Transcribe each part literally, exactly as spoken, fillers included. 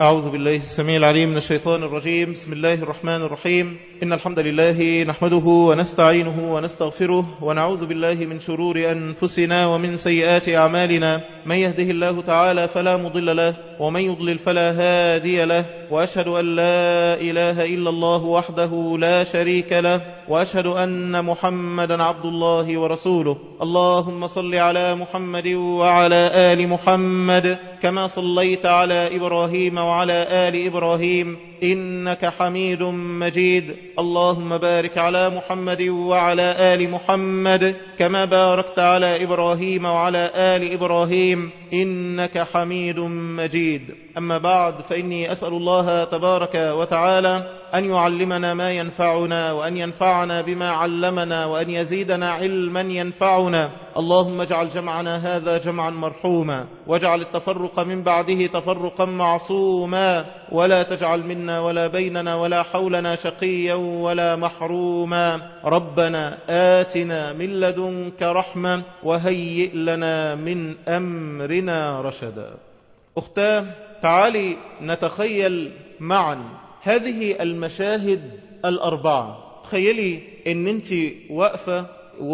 أعوذ بالله السميع العليم من الشيطان الرجيم. بسم الله الرحمن الرحيم. إن الحمد لله نحمده ونستعينه ونستغفره ونعوذ بالله من شرور أنفسنا ومن سيئات أعمالنا. من يهده الله تعالى فلا مضل له ومن يضلل فلا هادي له، وأشهد أن لا إله إلا الله وحده لا شريك له، وأشهد أن محمدا عبد الله ورسوله. اللهم صل على محمد وعلى آل محمد كما صليت على إبراهيم وعلى آل إبراهيم إنك حميد مجيد. اللهم بارك على محمد وعلى آل محمد كما باركت على إبراهيم وعلى آل إبراهيم إنك حميد مجيد. أما بعد، فإني أسأل الله تبارك وتعالى أن يعلمنا ما ينفعنا وأن ينفعنا بما علمنا وأن يزيدنا علما ينفعنا. اللهم اجعل جمعنا هذا جمعا مرحوما، واجعل التفرق من بعده تفرقا معصوما، ولا تجعل منا ولا بيننا ولا حولنا شقيا ولا محروما. ربنا آتنا من لدنك رحمة وهيئ لنا من أمرنا رشدا. أختاه، تعالي نتخيل معا هذه المشاهد الأربعة. تخيلي ان انت واقفة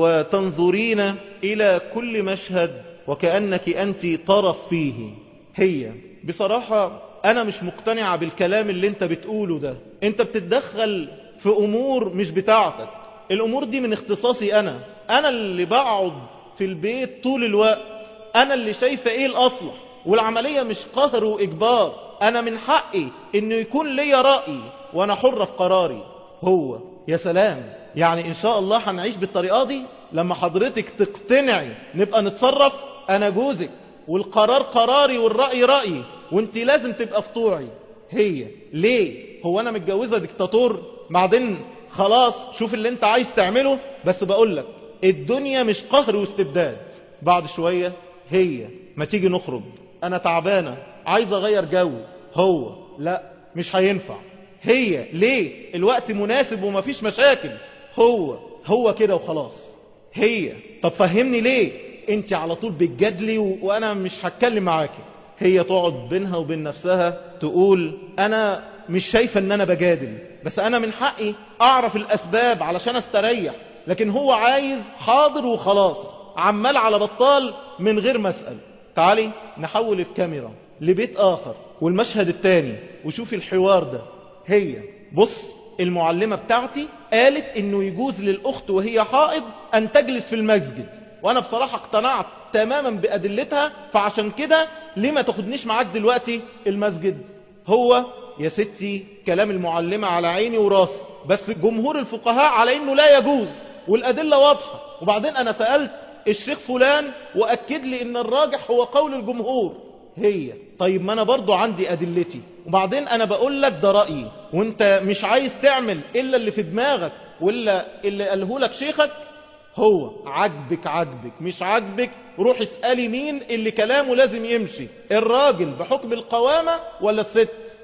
وتنظرين إلى كل مشهد وكأنك أنت طرف فيه. هي بصراحة أنا مش مقتنعة بالكلام اللي انت بتقوله ده. انت بتتدخل في أمور مش بتاعتك. الأمور دي من اختصاصي أنا أنا اللي بقعد في البيت طول الوقت، أنا اللي شايفة إيه الأصلح، والعملية مش قهر وإجبار. أنا من حقي إنه يكون لي رأي وأنا حرة في قراري. هو يا سلام، يعني إن شاء الله هنعيش بالطريقة دي. لما حضرتك تقتنعي نبقى نتصرف. أنا جوزك والقرار قراري والرأي رأيي، وانت لازم تبقى في طوعي. هي ليه؟ هو أنا متجوزة ديكتاتور؟ بعدين خلاص شوف اللي انت عايز تعمله، بس بقولك الدنيا مش قهر واستبداد. بعد شوية هي ما تيجي نخرج، أنا تعبانة عايز أغير جو. هو لا، مش هينفع. هي ليه؟ الوقت مناسب ومفيش مشاكل. هو هو كده وخلاص. هي طب فهمني ليه انت على طول بتجادلي و... وانا مش هتكلم معاكي. هي تقعد بينها وبين نفسها تقول انا مش شايفة ان انا بجادل، بس انا من حقي اعرف الاسباب علشان استريح. لكن هو عايز حاضر وخلاص، عمال على بطال من غير مسأل. تعالي نحول الكاميرا لبيت آخر والمشهد التاني وشوفي الحوار ده. هي بص، المعلمة بتاعتي قالت انه يجوز للأخت وهي حائض ان تجلس في المسجد، وانا بصراحة اقتنعت تماما بأدلتها، فعشان كده ليه ما تاخدنيش معاك دلوقتي المسجد؟ هو يا ستي كلام المعلمة على عيني وراسي، بس جمهور الفقهاء على انه لا يجوز والأدلة واضحة. وبعدين انا سألت الشيخ فلان وأكد لي ان الراجح هو قول الجمهور. هي طيب ما انا برضو عندي أدلتي، وبعدين انا بقول لك ده رأيي وانت مش عايز تعمل الا اللي في دماغك ولا اللي قاله لك شيخك. هو عجبك عجبك، مش عجبك روح اسألي مين اللي كلامه لازم يمشي، الراجل بحكم القوامة ولا الست.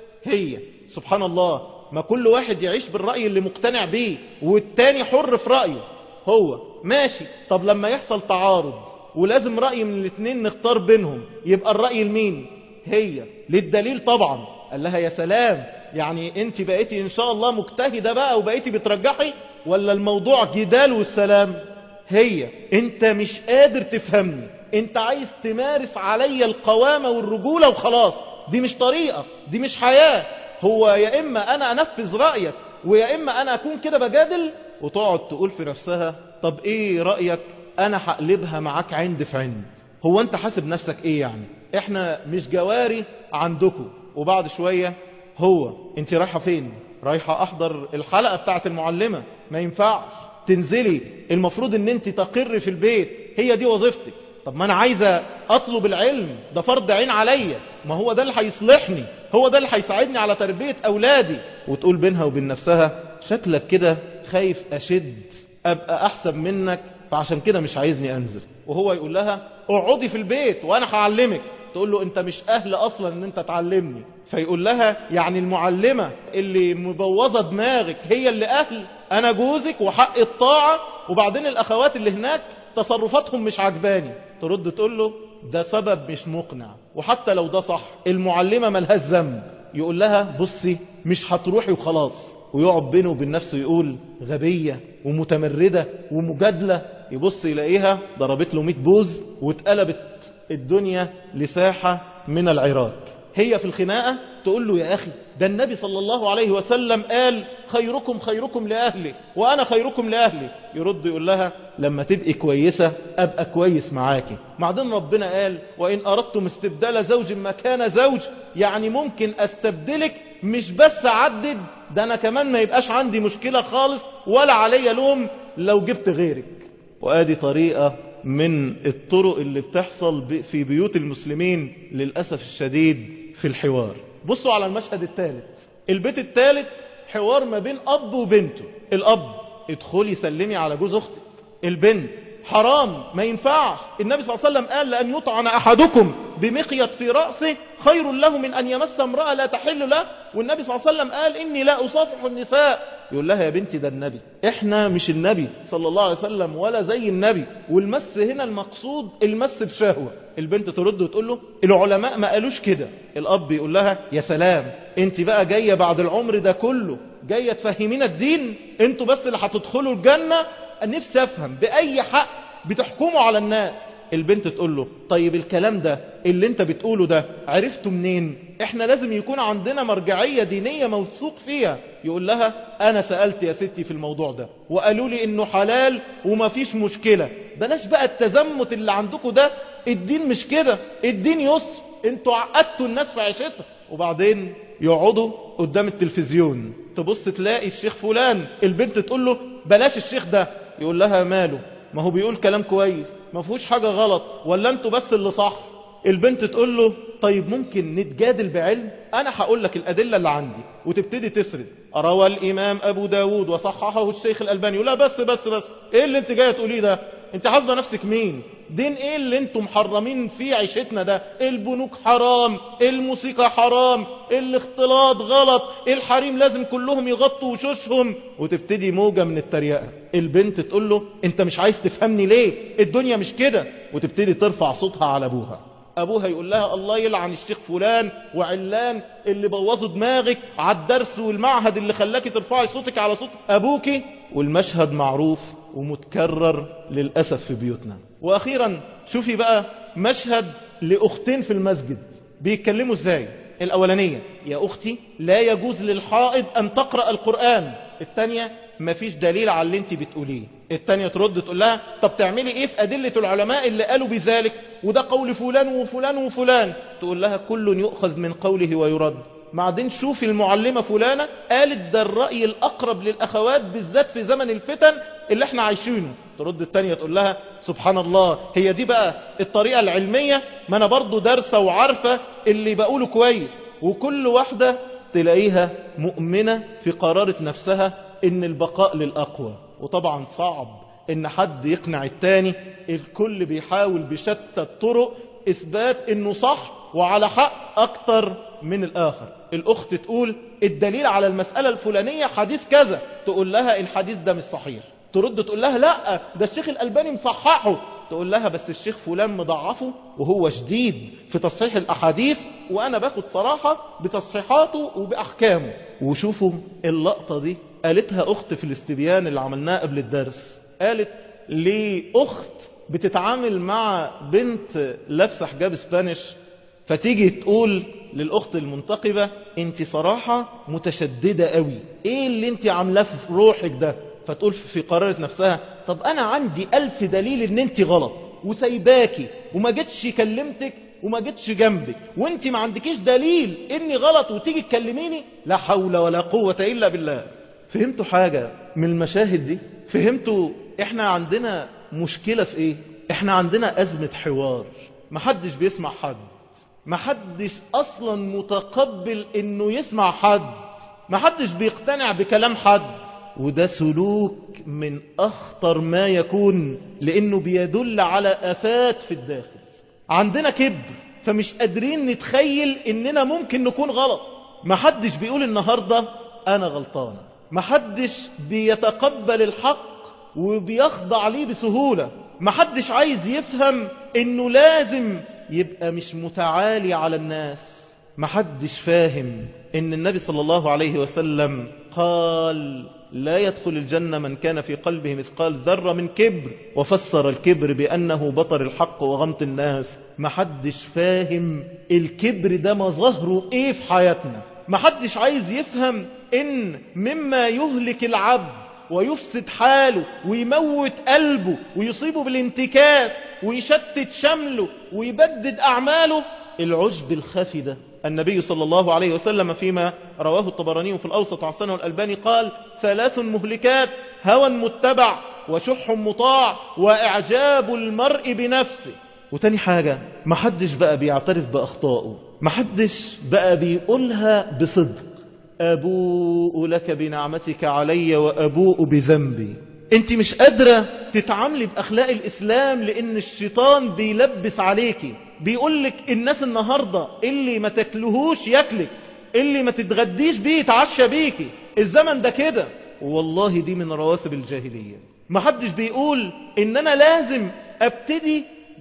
هي سبحان الله، ما كل واحد يعيش بالرأي اللي مقتنع بيه والتاني حر في رأيه. هو ماشي، طب لما يحصل تعارض ولازم رأي من الاثنين نختار بينهم، يبقى الرأي لمين؟ هي للدليل طبعا. قال لها يا سلام، يعني انت بقيتي ان شاء الله مجتهدة بقى وبقيتي بترجحي، ولا الموضوع جدال والسلام؟ هي انت مش قادر تفهمني، انت عايز تمارس علي القوامة والرجولة وخلاص. دي مش طريقة، دي مش حياة. هو يا اما انا انفذ رأيك ويا اما انا اكون كده بجادل. وتقعد تقول في نفسها طب ايه رأيك انا هقلبها معاك عند في عند. هو انت حاسب نفسك ايه يعني؟ احنا مش جواري عندكم. وبعد شوية هو انت رايحة فين؟ رايحة احضر الحلقة بتاعت المعلمة. ما ينفعش تنزلي، المفروض ان انت تقر في البيت، هي دي وظيفتك. طب ما انا عايزة اطلب العلم، ده فرض عين عليا، ما هو ده اللي هيصلحني، هو ده اللي هيساعدني على تربية اولادي. وتقول بينها وبين نفسها شكلك كده خايف اشد ابقى احسن منك، فعشان كده مش عايزني انزل. وهو يقول لها اقعدي في البيت وانا هعلمك. تقول له انت مش اهل اصلا ان انت تعلمني. فيقول لها يعني المعلمة اللي مبوظة دماغك هي اللي اهل؟ انا جوزك وحق الطاعة، وبعدين الاخوات اللي هناك تصرفاتهم مش عجباني. ترد تقول له ده سبب مش مقنع، وحتى لو ده صح المعلمة ملهاش ذنب. يقول لها بصي مش هتروحي وخلاص، ويقعد بينه وبين نفسه يقول غبية ومتمردة ومجادلة، يبص يلاقيها ضربت له مئة بوز واتقلبت الدنيا لساحة من العراك. هي في الخناقة تقول له يا أخي ده النبي صلى الله عليه وسلم قال خيركم خيركم لأهلي وأنا خيركم لأهلي. يرد يقول لها لما تبقي كويسة أبقى كويس معاكي. بعدين ربنا قال وإن أردتم استبدال زوج مكان زوج، يعني ممكن أستبدلك مش بس أعدد، ده أنا كمان ما يبقاش عندي مشكلة خالص ولا علي لوم لو جبت غيرك. وآدي طريقة من الطرق اللي بتحصل في بيوت المسلمين للأسف الشديد في الحوار. بصوا على المشهد الثالث، البيت الثالث حوار ما بين أب وبنته. الأب ادخلي سلمي على جوز أختك. البنت حرام ما ينفعش، النبي صلى الله عليه وسلم قال لأن يطعن أحدكم بمخيط في رأسه خير له من أن يمس امرأة لا تحل له. والنبي صلى الله عليه وسلم قال إني لا أصافح النساء. يقول لها يا بنتي ده النبي، احنا مش النبي صلى الله عليه وسلم ولا زي النبي، والمس هنا المقصود المس بشهوة. البنت ترد وتقول له العلماء ما قالوش كده. الأب يقول لها يا سلام، انت بقى جاية بعد العمر ده كله جاية تفهمين الدين؟ انتوا بس اللي هتدخلوا الجنة؟ نفسي افهم بأي حق بتحكموا على الناس. البنت تقول له طيب الكلام ده اللي انت بتقوله ده عرفته منين؟ احنا لازم يكون عندنا مرجعية دينية موثوق فيها. يقول لها انا سألت يا ستي في الموضوع ده وقالوا لي انه حلال وما فيش مشكلة. بلاش بقى التزمت اللي عندكم ده، الدين مش كده، الدين يسر، انتوا عقدتوا الناس في عيشتها. وبعدين يقعدوا قدام التلفزيون، تبص تلاقي الشيخ فلان، البنت تقول له بلاش الشيخ ده. يقول لها ماله، ما هو بيقول كلام كويس، ما فيهوش حاجة غلط، ولا انتوا بس اللي صح؟ البنت تقول له طيب ممكن نتجادل بعلم، انا هقول لك الادلة اللي عندي، وتبتدي تسرد. روى الامام ابو داود وصححه الشيخ الالباني. لا بس بس بس ايه اللي انت جايه تقوليه ده؟ انت حافظه نفسك مين؟ دين ايه اللي انتم محرمين فيه عيشتنا ده؟ البنوك حرام، الموسيقى حرام، الاختلاط غلط، الحريم لازم كلهم يغطوا وشوشهم. وتبتدي موجة من التريقة. البنت تقول له انت مش عايز تفهمني ليه؟ الدنيا مش كده. وتبتدي ترفع صوتها على ابوها. ابوها يقول لها الله يلعن الشيخ فلان وعلان اللي بوظوا دماغك على الدرس والمعهد اللي خلاكي ترفعي صوتك على صوت ابوكي. والمشهد معروف ومتكرر للأسف في بيوتنا. واخيرا شوفي بقى مشهد لاختين في المسجد بيتكلموا ازاي. الاولانية يا اختي لا يجوز للحائض ان تقرأ القرآن. الثانية مفيش دليل على اللي انت بتقوليه. الثانية ترد تقول لها طب تعملي ايه في ادلة العلماء اللي قالوا بذلك، وده قول فلان وفلان وفلان؟ تقول لها كل يؤخذ من قوله ويرد. بعدين شوفي المعلمة فلانة قالت ده الرأي الأقرب للأخوات بالذات في زمن الفتن اللي احنا عايشينه. ترد التانية تقول لها سبحان الله، هي دي بقى الطريقة العلمية؟ ما أنا برضو دارسة وعارفة اللي بقوله كويس. وكل واحدة تلاقيها مؤمنة في قرارة نفسها إن البقاء للأقوى. وطبعا صعب إن حد يقنع التاني، الكل بيحاول بشتى الطرق إثبات إنه صح وعلى حق أكتر من الآخر. الأخت تقول الدليل على المسألة الفلانية حديث كذا، تقول لها الحديث ده مش صحيح. ترد تقول لها لا ده الشيخ الألباني مصححه. تقول لها بس الشيخ فلان مضعفه وهو شديد في تصحيح الأحاديث، وأنا باخد صراحة بتصحيحاته وبأحكامه. وشوفوا اللقطة دي قالتها أخت في الاستبيان اللي عملناه قبل الدرس. قالت لأخت بتتعامل مع بنت لابسة حجاب اسبانيش، فتيجي تقول للأخت المنتقبة انت صراحة متشددة قوي، ايه اللي انت عاملاه في روحك ده؟ فتقول في قرارة نفسها طب انا عندي الف دليل ان انت غلط وسايباكي وما جتش كلمتك وما جتش جنبك، وانت ما عندكيش دليل اني غلط وتيجي تكلميني. لا حول ولا قوة الا بالله. فهمتوا حاجة من المشاهد دي؟ فهمتوا احنا عندنا مشكلة في ايه؟ احنا عندنا ازمة حوار، محدش بيسمع حد، محدش اصلا متقبل انه يسمع حد، محدش بيقتنع بكلام حد. وده سلوك من اخطر ما يكون، لانه بيدل على افات في الداخل. عندنا كبر، فمش قادرين نتخيل اننا ممكن نكون غلط. محدش بيقول النهاردة انا غلطان، محدش بيتقبل الحق وبيخضع ليه بسهولة، محدش عايز يفهم انه لازم يبقى مش متعالي على الناس، محدش فاهم ان النبي صلى الله عليه وسلم قال لا يدخل الجنة من كان في قلبه مثقال ذرة من كبر، وفسر الكبر بأنه بطر الحق وغمط الناس. محدش فاهم الكبر ده مظهره ايه في حياتنا. محدش عايز يفهم ان مما يهلك العبد ويفسد حاله ويموت قلبه ويصيبه بالانتكاس ويشتت شمله ويبدد أعماله العجب الخفي ده. النبي صلى الله عليه وسلم فيما رواه الطبراني في الأوسط وحسنه الألباني قال ثلاث مهلكات: هوى متبع، وشح مطاع، وإعجاب المرء بنفسه. وتاني حاجة، محدش بقى بيعترف بأخطائه، محدش بقى بيقولها بصدق: أبوء لك بنعمتك علي وأبوء بذنبي. انت مش قادرة تتعاملي بأخلاق الإسلام لأن الشيطان بيلبس عليكي، بيقولك الناس النهاردة اللي ما تاكلهوش ياكلك، اللي ما تتغديش بيه يتعشى بيكي، الزمن ده كده. والله دي من رواسب الجاهلية. محدش بيقول ان انا لازم ابتدي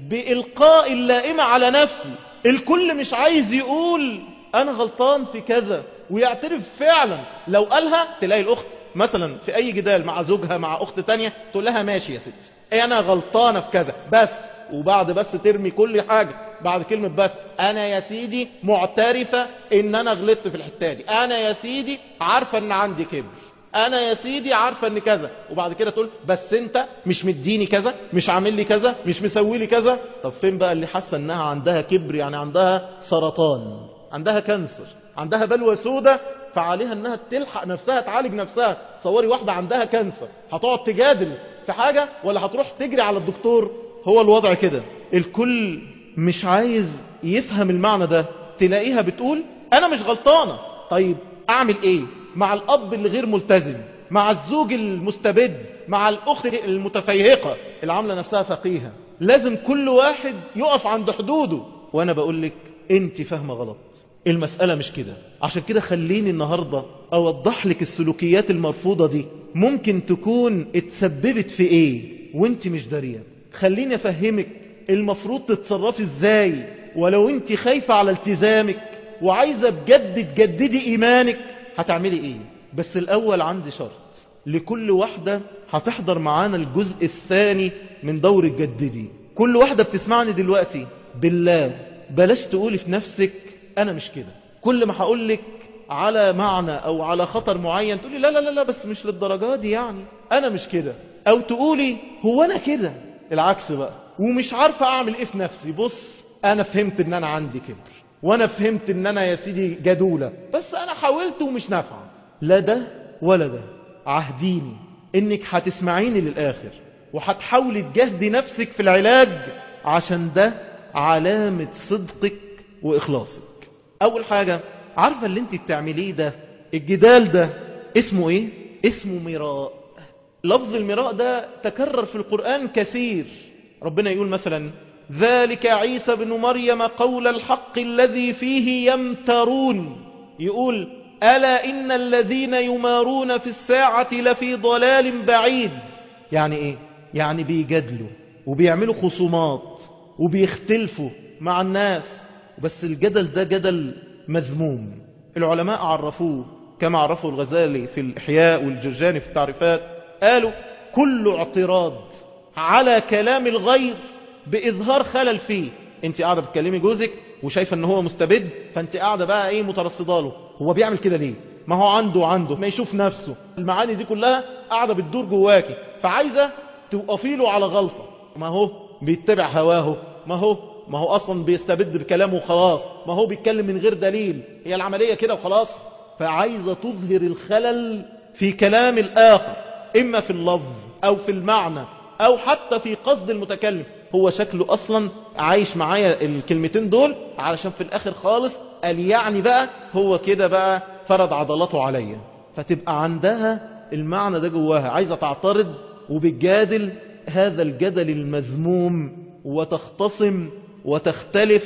بإلقاء اللائمة على نفسي. الكل مش عايز يقول انا غلطان في كذا ويعترف فعلا. لو قالها تلاقي الاخت مثلا في اي جدال مع زوجها مع اخت تانية تقول لها ماشي يا ستي انا غلطانة في كذا بس، وبعد بس ترمي كل حاجة بعد كلمة بس. انا يا سيدي معترفة ان انا غلطت في الحتة دي، انا يا سيدي عارفة ان عندي كبر، انا يا سيدي عارفة ان كذا، وبعد كده تقول بس انت مش مديني كذا، مش عامل لي كذا، مش مسوي لي كذا. طب فين بقى اللي حاسة انها عندها كبر؟ يعني عندها سرطان، عندها كانسر، عندها بلوى سودة، فعليها انها تلحق نفسها تعالج نفسها. تصوري واحدة عندها كانسر هتقعد تجادل في حاجة ولا هتروح تجري على الدكتور؟ هو الوضع كده. الكل مش عايز يفهم المعنى ده. تلاقيها بتقول انا مش غلطانة. طيب اعمل ايه مع الاب اللي غير ملتزم، مع الزوج المستبد، مع الاخت المتفيهقة اللي عاملة نفسها فقيهة؟ لازم كل واحد يقف عند حدوده. وانا بقول لك انت فاهمة غلط، المسألة مش كده. عشان كده خليني النهاردة اوضح لك السلوكيات المرفوضة دي ممكن تكون اتسببت في ايه وانت مش دارية. خليني افهمك المفروض تتصرفي ازاي، ولو انت خايفة على التزامك وعايزة بجد تجددي ايمانك هتعملي ايه. بس الاول عندي شرط لكل واحدة هتحضر معانا الجزء الثاني من دور الجددي. كل واحدة بتسمعني دلوقتي بالله بلاش تقولي في نفسك انا مش كده. كل ما هقولك على معنى او على خطر معين تقولي لا لا لا لا بس مش للدرجة دي، يعني انا مش كده. او تقولي هو انا كده العكس بقى ومش عارفة اعمل ايه في نفسي. بص انا فهمت ان انا عندي كبر، وانا فهمت ان انا يا سيدي جدولة، بس انا حاولت ومش نافعة. لا ده ولا ده. عهديني انك هتسمعيني للاخر وهتحاولي تجهدي نفسك في العلاج، عشان ده علامة صدقك واخلاصك. اول حاجة، عارفة اللي انت بتعمليه ده، الجدال ده اسمه ايه؟ اسمه مراء. لفظ المراء ده تكرر في القرآن كثير. ربنا يقول مثلا ذلك عيسى بن مريم قول الحق الذي فيه يمترون. يقول ألا إن الذين يمارون في الساعة لفي ضلال بعيد. يعني ايه؟ يعني بيجادلوا وبيعملوا خصومات وبيختلفوا مع الناس، بس الجدل ده جدل مذموم. العلماء عرفوه كما عرفوا الغزالي في الإحياء والجرجاني في التعريفات، قالوا كل اعتراض على كلام الغير بإظهار خلل فيه. انت قاعدة بتكلمي جوزك وشايفة ان هو مستبد، فانت قاعدة بقى ايه مترصده له، هو بيعمل كده ليه؟ ما هو عنده عنده ما يشوف نفسه. المعاني دي كلها قاعدة بتدور جواكي، فعايزة توقفي له على غلطة. ما هو بيتبع هواه، ما هو ما هو اصلا بيستبد بكلامه وخلاص، ما هو بيتكلم من غير دليل، هي العملية كده وخلاص. فعايزة تظهر الخلل في كلام الآخر، إما في اللفظ أو في المعنى أو حتى في قصد المتكلم. هو شكله أصلا عايش معايا الكلمتين دول علشان في الآخر خالص قال يعني بقى هو كده بقى فرض عضلاته عليا. فتبقى عندها المعنى ده جواها، عايزة تعترض وبتجادل هذا الجدل المذموم وتختصم وتختلف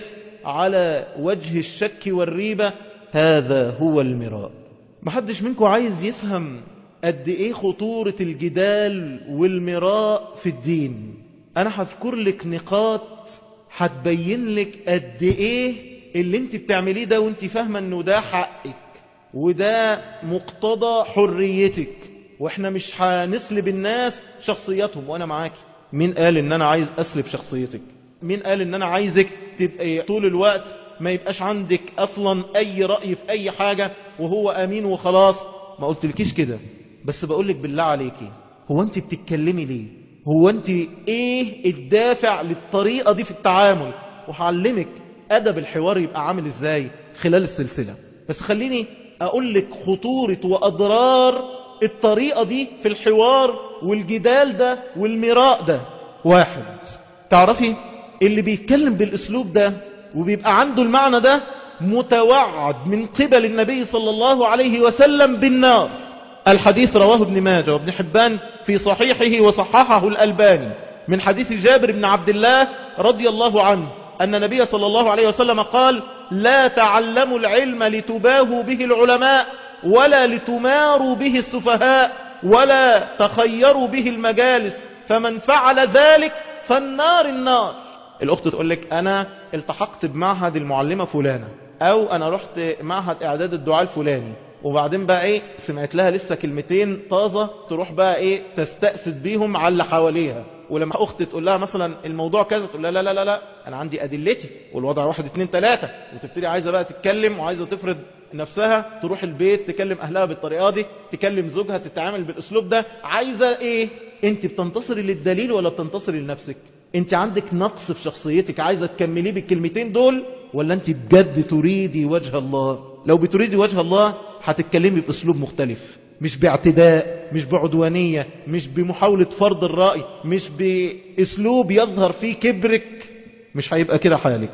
على وجه الشك والريبة. هذا هو المراء. محدش منكم عايز يفهم قد ايه خطورة الجدال والمراء في الدين. انا هذكر لك نقاط هتبين لك قد ايه اللي انت بتعمليه ده وانت فاهمة انه ده حقك وده مقتضى حريتك، واحنا مش هنسلب الناس شخصياتهم وانا معاكي. مين قال ان انا عايز اسلب شخصيتك؟ مين قال ان انا عايزك تبقى طول الوقت ما يبقاش عندك اصلا اي رأي في اي حاجة وهو امين وخلاص؟ ما قلتلكيش كده، بس بقولك بالله عليكي، هو انت بتتكلمي ليه؟ هو انت ايه الدافع للطريقة دي في التعامل؟ وهعلمك ادب الحوار يبقى عامل ازاي خلال السلسلة. بس خليني اقولك خطورة واضرار الطريقة دي في الحوار والجدال ده والمراء ده. واحد، تعرفي اللي بيتكلم بالاسلوب ده وبيبقى عنده المعنى ده متوعد من قبل النبي صلى الله عليه وسلم بالنار. الحديث رواه ابن ماجه وابن حبان في صحيحه وصححه الألباني من حديث جابر بن عبد الله رضي الله عنه أن النبي صلى الله عليه وسلم قال: لا تعلموا العلم لتباهوا به العلماء ولا لتماروا به السفهاء ولا تخيروا به المجالس، فمن فعل ذلك فالنار النار. الأخت تقول لك أنا التحقت بمعهد المعلمة فلانة، أو أنا رحت معهد إعداد الدعاء الفلاني، وبعدين بقى ايه سمعت لها لسه كلمتين طازة تروح بقى ايه تستأسد بيهم على اللي حواليها. ولما اختي تقول لها مثلا الموضوع كذا تقول لها لا لا لا لا انا عندي ادلتي والوضع واحد اتنين تلاتة، وتبتدي عايزة بقى تتكلم وعايزة تفرض نفسها، تروح البيت تكلم اهلها بالطريقة دي، تكلم زوجها تتعامل بالاسلوب ده. عايزة ايه؟ انت بتنتصري للدليل ولا بتنتصري لنفسك؟ انت عندك نقص في شخصيتك عايزة تكمليه بالكلمتين دول، ولا انت بجد تريدي وجه الله؟ لو بتريدي وجه الله هتتكلمي باسلوب مختلف، مش باعتداء، مش بعدوانية، مش بمحاولة فرض الرأي، مش باسلوب يظهر فيه كبرك. مش هيبقى كده حالك.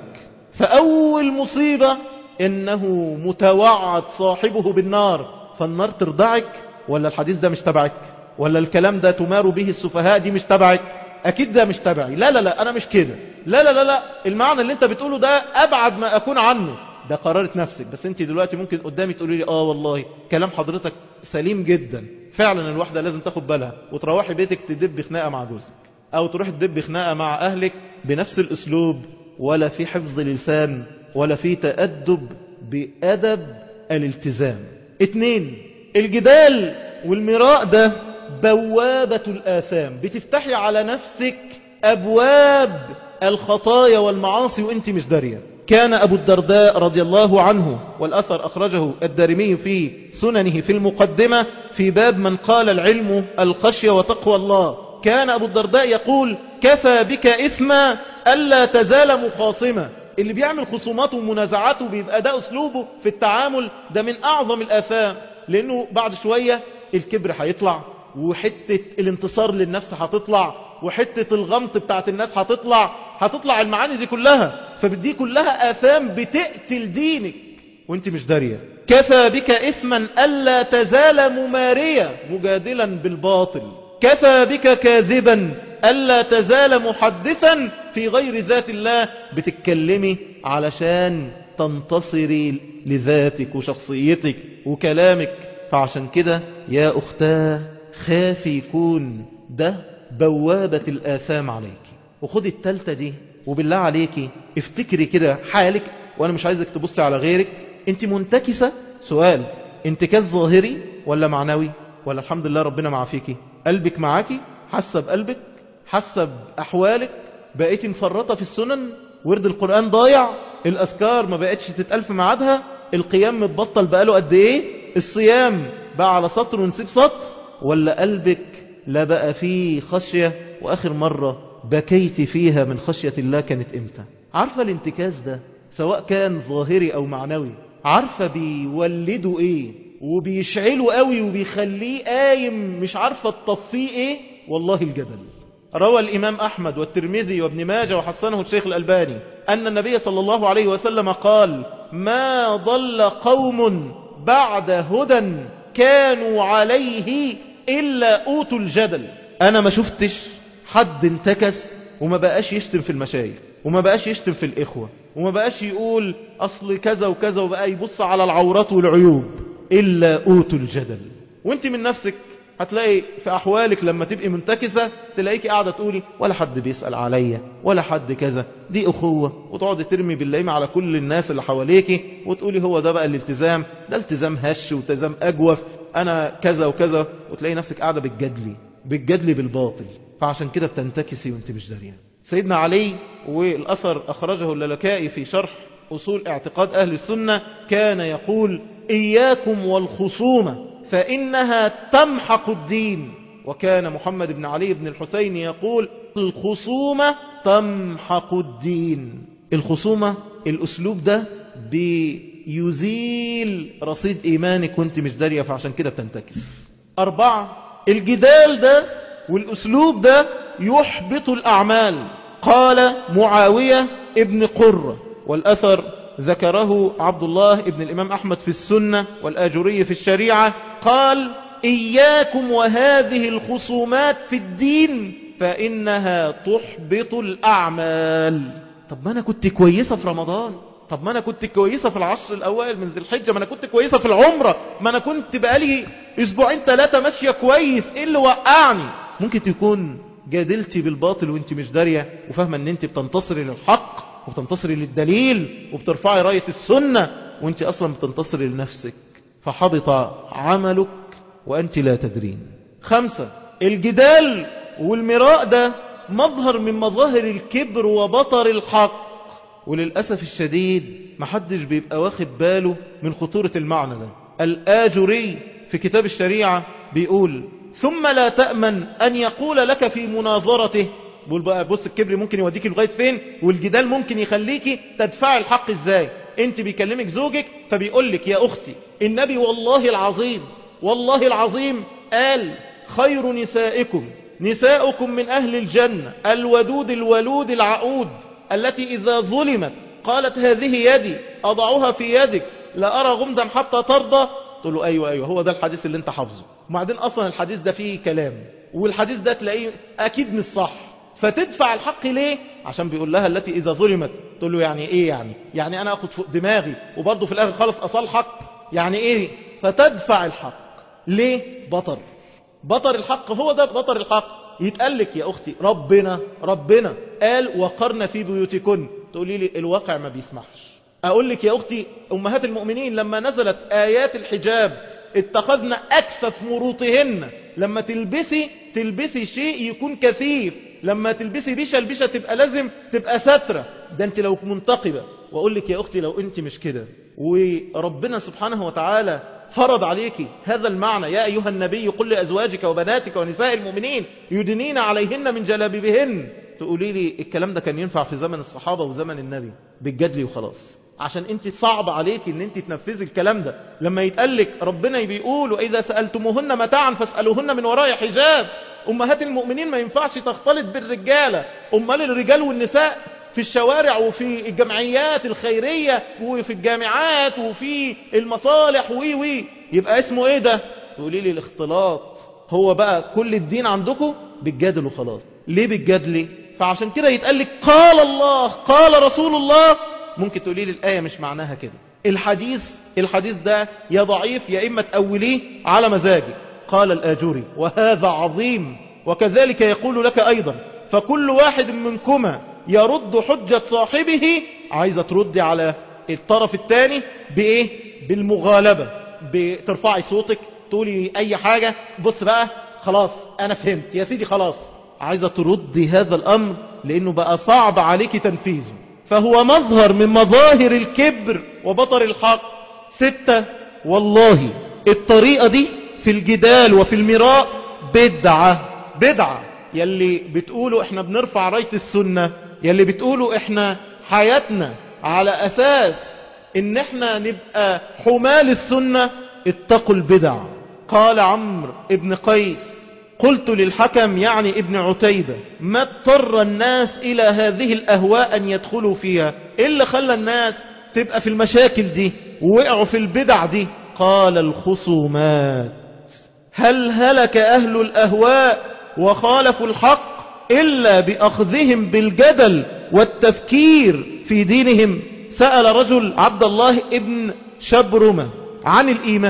فاول مصيبة انه متوعد صاحبه بالنار، فالنار ترضعك؟ ولا الحديث ده مش تبعك؟ ولا الكلام ده تمار به السفهاء دي مش تبعك؟ اكيد ده مش تبعي. لا لا لا انا مش كده. لا لا لا لا المعنى اللي انت بتقوله ده ابعد ما اكون عنه. ده قرارة نفسك. بس انت دلوقتي ممكن قدامي تقولي لي اه والله كلام حضرتك سليم جدا، فعلا الواحدة لازم تاخد بالها، وتروحي بيتك تدب خناقة مع جوزك، او تروحي تدب خناقة مع اهلك بنفس الاسلوب، ولا في حفظ لسان ولا في تأدب بأدب الالتزام. اتنين، الجدال والمراء ده بوابة الآثام، بتفتحي على نفسك أبواب الخطايا والمعاصي وانت مش دارية. كان أبو الدرداء رضي الله عنه، والأثر أخرجه الدارمي في سننه في المقدمة في باب من قال العلم الخشية وتقوى الله، كان أبو الدرداء يقول: كفى بك إثما ألا تزال مخاصمة. اللي بيعمل خصومات ومنازعات وبيبقى ده أسلوبه في التعامل، ده من أعظم الآثام، لأنه بعد شوية الكبر هيطلع، وحتة الانتصار للنفس هتطلع، وحتة الغمط بتاعت الناس هتطلع، هتطلع المعاني دي كلها. فبدي كلها آثام بتقتل دينك وانت مش دارية. كفى بك إثما ألا تزال ممارية مجادلا بالباطل، كفى بك كاذبا ألا تزال محدثا في غير ذات الله، بتتكلمي علشان تنتصري لذاتك وشخصيتك وكلامك. فعشان كده يا أختاه خافي يكون ده بوابة الآثام عليك. وخدي التالتة دي، وبالله عليكي افتكري كده حالك، وانا مش عايزك تبصي على غيرك. انت منتكسة؟ سؤال، انتكاس ظاهري ولا معنوي؟ ولا الحمد لله ربنا معافيكي؟ قلبك معاكي؟ حاسة بقلبك؟ حاسة بأحوالك؟ بقيتي مفرطة في السنن؟ ورد القرآن ضايع؟ الأذكار ما بقتش تتقال في ميعادها؟ القيام متبطل بقاله قد ايه؟ الصيام بقى على سطر ونسيب سطر؟ ولا قلبك لا بقى فيه خشية؟ وآخر مرة بكيت فيها من خشية الله كانت امتى؟ عارفة الانتكاس ده سواء كان ظاهري أو معنوي، عارفة بيولدوا ايه وبيشعلوا قوي وبيخليه قايم مش عارفة تطفيه ايه؟ والله الجدل. روى الإمام أحمد والترمذي وابن ماجه وحسنه الشيخ الألباني أن النبي صلى الله عليه وسلم قال: ما ضل قوم بعد هدى كانوا عليه إلا أوتوا الجدل. أنا ما شفتش حد انتكس وما بقاش يشتم في المشايخ، وما بقاش يشتم في الإخوة، وما بقاش يقول أصل كذا وكذا، وبقى يبص على العورات والعيوب، إلا أوتوا الجدل. وانت من نفسك هتلاقي في أحوالك لما تبقي منتكسة تلاقيك قاعدة تقولي ولا حد بيسأل عليا ولا حد كذا، دي أخوة، وتقعد ترمي بالليمة على كل الناس اللي حواليك وتقولي هو ده بقى الالتزام، ده التزام هش والتزام أجوف، أنا كذا وكذا، وتلاقي نفسك قاعدة بالجدلي بالجدلي بالباطل. فعشان كده بتنتكسي وانت مش داريان. سيدنا علي، والأثر أخرجه اللالكائي في شرح أصول اعتقاد أهل السنة، كان يقول إياكم والخصومة فإنها تمحق الدين. وكان محمد بن علي بن الحسين يقول الخصومة تمحق الدين. الخصومة الأسلوب ده بيزيل رصيد إيمانك وانت مش دارية، فعشان كده بتنتكس. أربعة، الجدال ده والأسلوب ده يحبط الأعمال. قال معاوية ابن قرة، والأثر ذكره عبد الله ابن الإمام أحمد في السنة والآجري في الشريعة، قال إياكم وهذه الخصومات في الدين فإنها تحبط الأعمال. طب ما أنا كنت كويسة في رمضان، طب ما أنا كنت كويسة في العشر الأوائل من ذي الحجة، ما أنا كنت كويسة في العمرة، ما أنا كنت بقالي أسبوعين ثلاثة ماشية كويس، إيه اللي وقعني؟ ممكن تكون جادلتي بالباطل وانت مش دارية وفاهمة ان انت بتنتصري للحق وبتنتصري للدليل وبترفعي راية السنة وانت اصلا بتنتصري لنفسك، فحبط عملك وانت لا تدرين. خمسة، الجدال والمراء ده مظهر من مظاهر الكبر وبطر الحق، وللأسف الشديد محدش بيبقى واخد باله من خطورة المعنى ده. الآجري في كتاب الشريعة بيقول ثم لا تأمن أن يقول لك في مناظرته. بقول بقى بص، الكبر ممكن يوديك لغاية فين، والجدال ممكن يخليكي تدفع الحق ازاي. انت بيكلمك زوجك فبيقول لك يا أختي النبي والله العظيم والله العظيم قال خير نسائكم نساؤكم من أهل الجنة الودود الولود العقود التي إذا ظلمت قالت هذه يدي أضعها في يدك لا أرى غمدا حتى ترضى. تقول له أيوة أيوة هو ده الحديث اللي انت حافظه، وبعدين أصلا الحديث ده فيه كلام، والحديث ده تلاقيه أكيد مش صح، فتدفع الحق ليه؟ عشان بيقول لها التي إذا ظلمت. تقول له يعني إيه يعني؟ يعني أنا أخد فوق دماغي وبرضه في الآخر خالص أصلحك؟ يعني إيه؟ فتدفع الحق ليه؟ بطر بطر الحق، هو ده بطر الحق. يتقال لك يا أختي ربنا ربنا قال وقرن في بيوتكن، تقولي لي الواقع ما بيسمحش. أقول لك يا أختي أمهات المؤمنين لما نزلت آيات الحجاب اتخذنا أكثف مروطهن، لما تلبسي تلبسي شيء يكون كثيف، لما تلبسي بيشة البيشة تبقى لازم تبقى سترة، ده انت لو منتقبة. وأقول لك يا أختي لو انت مش كده وربنا سبحانه وتعالى فرض عليك هذا المعنى يا أيها النبي قل لأزواجك وبناتك ونساء المؤمنين يدنين عليهن من جلابيبهن، تقولي لي الكلام ده كان ينفع في زمن الصحابة وزمن النبي بالجدل وخلاص، عشان انت صعب عليك ان انت تنفذي الكلام ده. لما يتقالك ربنا بيقول وإذا سألتموهن متاعا فاسألوهن من وراء حجاب، أمهات المؤمنين ما ينفعش تختلط بالرجالة، أمال الرجال والنساء في الشوارع وفي الجمعيات الخيرية وفي الجامعات وفي المصالح وي وي يبقى اسمه ايه ده؟ تقولي لي الاختلاط هو بقى كل الدين عندكم بالجدل وخلاص. ليه بالجدل؟ فعشان كده يتقال لك قال الله قال رسول الله، ممكن تقولي لي الآية مش معناها كده، الحديث الحديث ده يا ضعيف يا إما تأوليه على مزاجك. قال الآجري وهذا عظيم، وكذلك يقول لك أيضا فكل واحد منكما يرد حجة صاحبه. عايزة تردي على الطرف الثاني بإيه؟ بالمغالبة، بترفعي صوتك تقولي أي حاجة، بص بقى خلاص أنا فهمت يا سيدي خلاص. عايزة تردي هذا الأمر لأنه بقى صعب عليك تنفيذه، فهو مظهر من مظاهر الكبر وبطر الحق. ستة، والله الطريقة دي في الجدال وفي المراء بدعة بدعة. يلي بتقولوا احنا بنرفع راية السنة، يلي بتقولوا احنا حياتنا على أساس ان احنا نبقى حمال السنة، اتقوا البدع. قال عمرو ابن قيس قلت للحكم يعني ابن عتيبة ما اضطر الناس إلى هذه الأهواء أن يدخلوا فيها، إيه اللي خلى الناس تبقى في المشاكل دي ووقعوا في البدع دي؟ قال الخصومات. هل هلك أهل الأهواء وخالفوا الحق إلا بأخذهم بالجدل والتفكير في دينهم؟ سأل رجل عبد الله ابن شبرمة عن الإيمان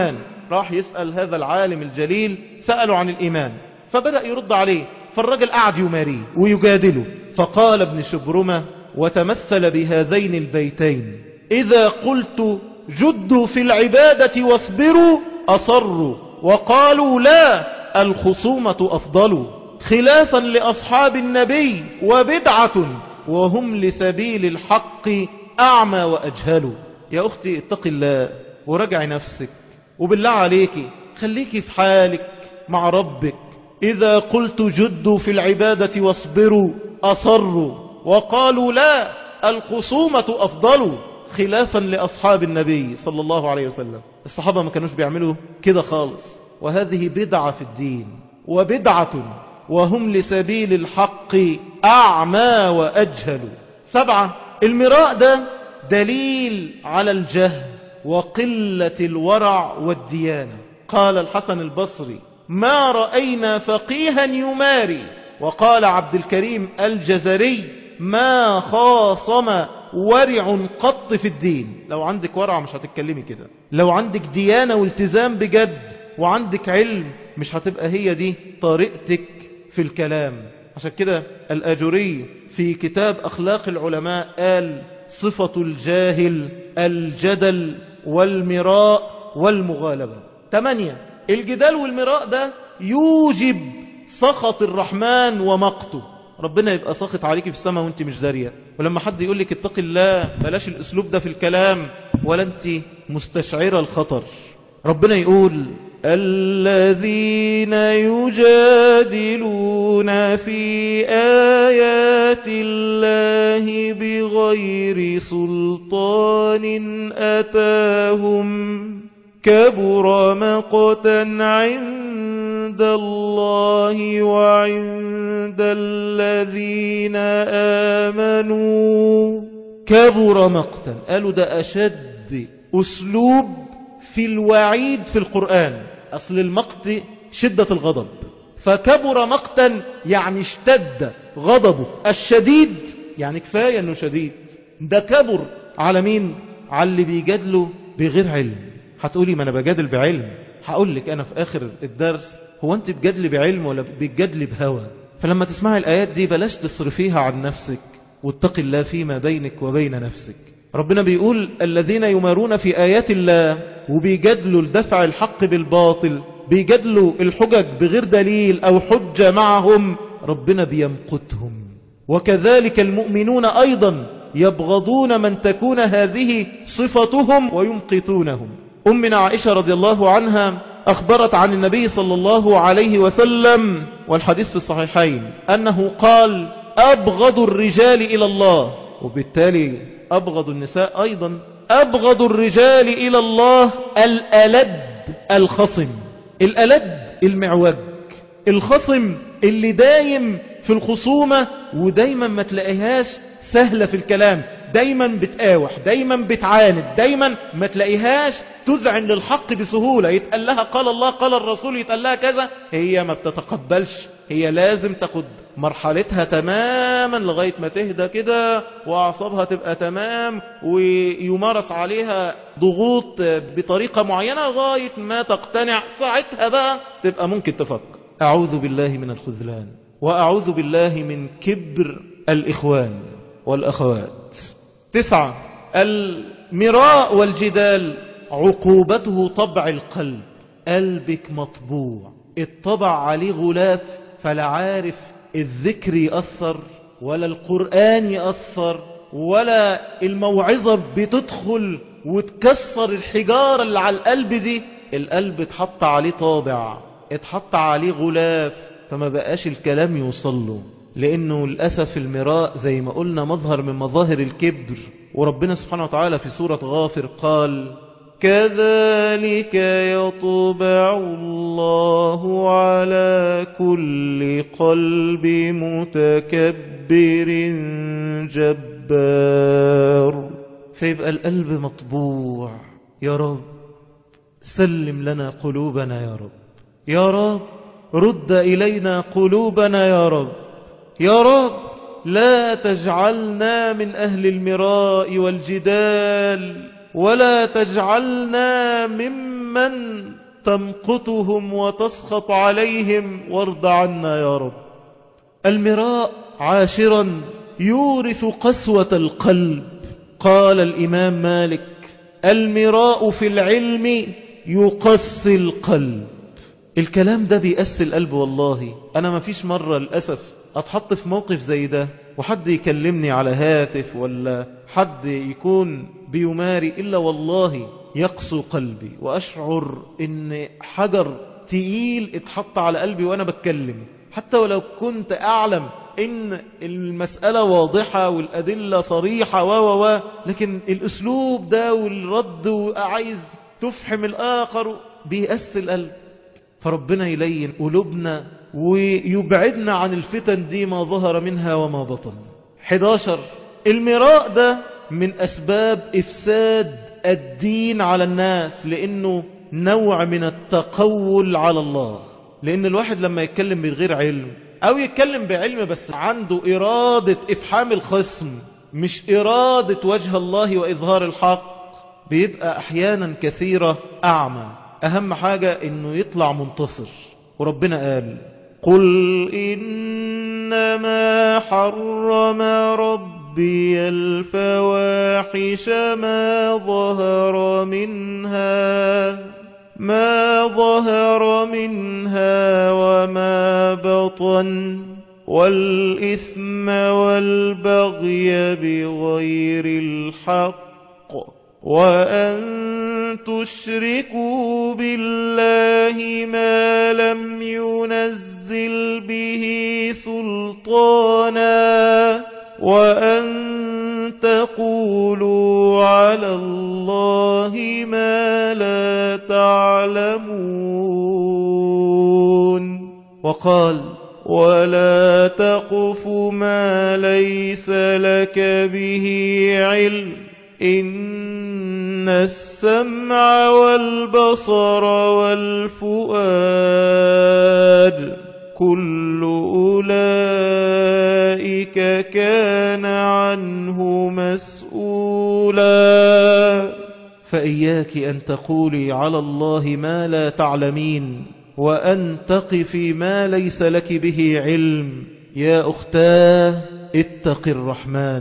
راح يسأل هذا العالم الجليل، سأله عن الإيمان، فبدأ يرد عليه، فالرجل قعد يماريه ويجادله. فقال ابن شبرمة وتمثل بهذين البيتين: إذا قلت جدوا في العبادة واصبروا أصروا وقالوا لا الخصومة أفضل، خلافا لأصحاب النبي وبدعة وهم لسبيل الحق أعمى وأجهل. يا أختي اتقي الله وراجع نفسك، وبالله عليك خليكي في حالك مع ربك. إذا قلت جدوا في العبادة واصبروا أصروا وقالوا لا الخصومة أفضل، خلافا لأصحاب النبي صلى الله عليه وسلم. الصحابة ما كانوش بيعملوا كده خالص، وهذه بدعة في الدين، وبدعة وهم لسبيل الحق أعمى وأجهل. سبعة، المراء ده دليل على الجهل وقلة الورع والديانة. قال الحسن البصري: ما رأينا فقيها يماري. وقال عبد الكريم الجزري: ما خاصم ورع قط في الدين. لو عندك ورع مش هتتكلمي كده، لو عندك ديانة والتزام بجد وعندك علم مش هتبقى هي دي طريقتك في الكلام. عشان كده الآجري في كتاب أخلاق العلماء قال: صفة الجاهل الجدل والمراء والمغالبة. ثمانية، الجدال والمراء ده يوجب سخط الرحمن ومقته. ربنا يبقى ساخط عليك في السماء وانت مش دارية، ولما حد يقول لك اتقي الله بلاش الاسلوب ده في الكلام، ولا انت مستشعرة الخطر. ربنا يقول: الذين يجادلون في آيات الله بغير سلطان أتاهم كبر مقتا عند الله وعند الذين آمنوا. كبر مقتا، قالوا ده أشد أسلوب في الوعيد في القرآن. أصل المقت شدة الغضب، فكبر مقتا يعني اشتد غضبه الشديد، يعني كفاية انه شديد. ده كبر على مين؟ على اللي بيجادله بغير علم. هتقولي ما انا بجادل بعلم. هقول لك انا في اخر الدرس: هو انت بجادلي بعلم ولا بتجادلي بهوى؟ فلما تسمعي الايات دي بلاش تصرفيها عن نفسك، واتقي الله فيما بينك وبين نفسك. ربنا بيقول: الذين يمارون في آيات الله، وبيجادلوا لدفع الحق بالباطل، بيجادلوا الحجج بغير دليل أو حجة معهم، ربنا بيمقتهم. وكذلك المؤمنون أيضا يبغضون من تكون هذه صفتهم ويمقتونهم. أمنا عائشة رضي الله عنها أخبرت عن النبي صلى الله عليه وسلم، والحديث في الصحيحين، أنه قال: أبغض الرجال إلى الله، وبالتالي أبغض النساء أيضا، أبغض الرجال إلى الله الألد الخصم. الألد المعوج، الخصم اللي دايم في الخصومة ودايما ما تلاقيهاش سهلة في الكلام، دايما بتقاوح، دايما بتعاند، دايما ما تلاقيهاش تذعن للحق بسهولة. يتقال لها قال الله قال الرسول، يتقال لها كذا، هي ما بتتقبلش. هي لازم تاخد مرحلتها تماما لغاية ما تهدى كده وأعصابها تبقى تمام، ويمارس عليها ضغوط بطريقة معينة لغاية ما تقتنع. ساعتها بقى تبقى ممكن تفكر. أعوذ بالله من الخذلان، وأعوذ بالله من كبر الإخوان والأخوات. تسعة، المراء والجدال عقوبته طبع القلب. قلبك مطبوع، الطبع عليه غلاف، فلا عارف الذكر يأثر ولا القرآن يأثر ولا الموعظة بتدخل وتكسر الحجارة اللي على القلب دي. القلب اتحط عليه طابع، اتحط عليه غلاف، فما بقاش الكلام يوصله. لأنه للأسف المراء زي ما قلنا مظهر من مظاهر الكبر. وربنا سبحانه وتعالى في سورة غافر قال: كذلك يطبع الله على كل قلب متكبر جبار. فيبقى القلب مطبوع. يا رب سلم لنا قلوبنا، يا رب، يا رب رد إلينا قلوبنا، يا رب، يا رب لا تجعلنا من أهل المراء والجدال، ولا تجعلنا ممن تمقتهم وتسخط عليهم وارض عنا يا رب. المراء عاشرا يورث قسوة القلب. قال الإمام مالك: المراء في العلم يقسي القلب. الكلام ده بيقسي القلب والله. أنا ما فيش مرة للأسف أتحط في موقف زي ده وحد يكلمني على هاتف ولا حد يكون بيماري إلا والله يقسو قلبي وأشعر إن حجر تقيل اتحط على قلبي وأنا بتكلم، حتى ولو كنت أعلم إن المسألة واضحة والأدلة صريحة و و لكن الأسلوب ده والرد وعايز تفهم الآخر بيأسي القلب. فربنا يلين قلوبنا ويبعدنا عن الفتن دي ما ظهر منها وما بطن. حداشر المراء ده من أسباب إفساد الدين على الناس، لأنه نوع من التقول على الله. لأن الواحد لما يتكلم بغير علم أو يتكلم بعلم بس عنده إرادة إفحام الخصم مش إرادة وجه الله وإظهار الحق، بيبقى أحيانا كثيرة أعمى. أهم حاجة إنه يطلع منتصر. وربنا قال: قل إنما حرم ربي الفواحش ما ظهر منها ما ظهر منها وما بطن والإثم والبغي بغير الحق وأن تشركوا بالله ما لم ينزل به سلطانا وأن تقولوا على الله ما لا تعلمون. وقال: ولا تقف ما ليس لك به علم إن السمع والبصر والفؤاد كل أولئك كان عنه مسؤولا. فإياك أن تقولي على الله ما لا تعلمين وأن تقفي ما ليس لك به علم. يا أختاه اتق الرحمن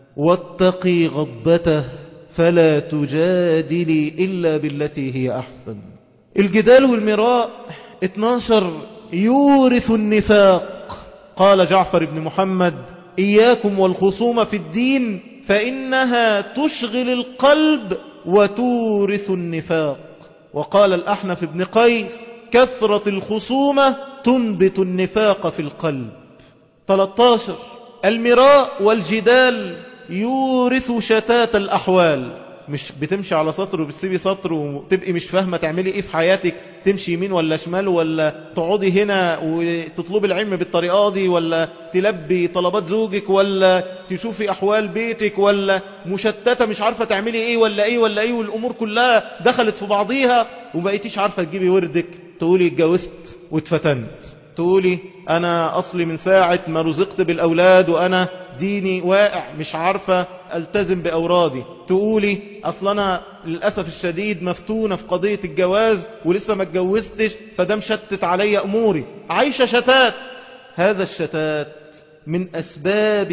واتقي غضبته فلا تجادلي إلا بالتي هي أحسن. الجدال والمراء اتناشر يورث النفاق. قال جعفر بن محمد: إياكم والخصوم في الدين فإنها تشغل القلب وتورث النفاق. وقال الأحنف بن قيس: كثرة الخصومة تنبت النفاق في القلب. ثلاثة عشر المراء والجدال يورث شتات الأحوال. مش بتمشي على سطر وبتسيبي سطر وتبقي مش فاهمة تعملي ايه في حياتك، تمشي يمين ولا شمال، ولا تقعدي هنا وتطلبي العلم بالطريقة دي، ولا تلبي طلبات زوجك، ولا تشوفي أحوال بيتك، ولا مشتتة مش عارفة تعملي ايه ولا ايه ولا ايه، والأمور كلها دخلت في بعضيها وبقيتيش عارفة تجيبي وردك. تقولي اتجوزت واتفتنت، تقولي أنا أصلي من ساعة ما رزقت بالأولاد وأنا ديني واقع مش عارفة ألتزم بأورادي، تقولي أصل أنا للأسف الشديد مفتونة في قضية الجواز ولسه ما اتجوزتش فده مشتت علي أموري، عايشة شتات. هذا الشتات من أسباب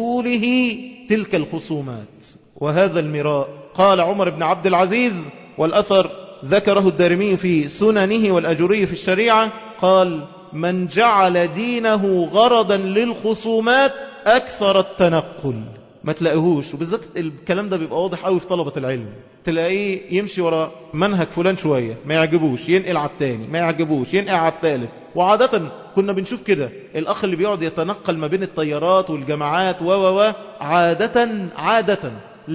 حصوله تلك الخصومات وهذا المراء. قال عمر بن عبد العزيز، والأثر ذكره الدارمي في سننه والأجري في الشريعة، قال: من جعل دينه غرضا للخصومات أكثر التنقل. ما تلاقيهوش، وبالذات الكلام ده بيبقى واضح قوي في طلبة العلم، تلاقيه يمشي ورا منهج فلان شوية ما يعجبوش ينقل على التاني، ما يعجبوش ينقل على الثالث. وعادة كنا بنشوف كده الأخ اللي بيقعد يتنقل ما بين الطيارات والجماعات و و عادة عادة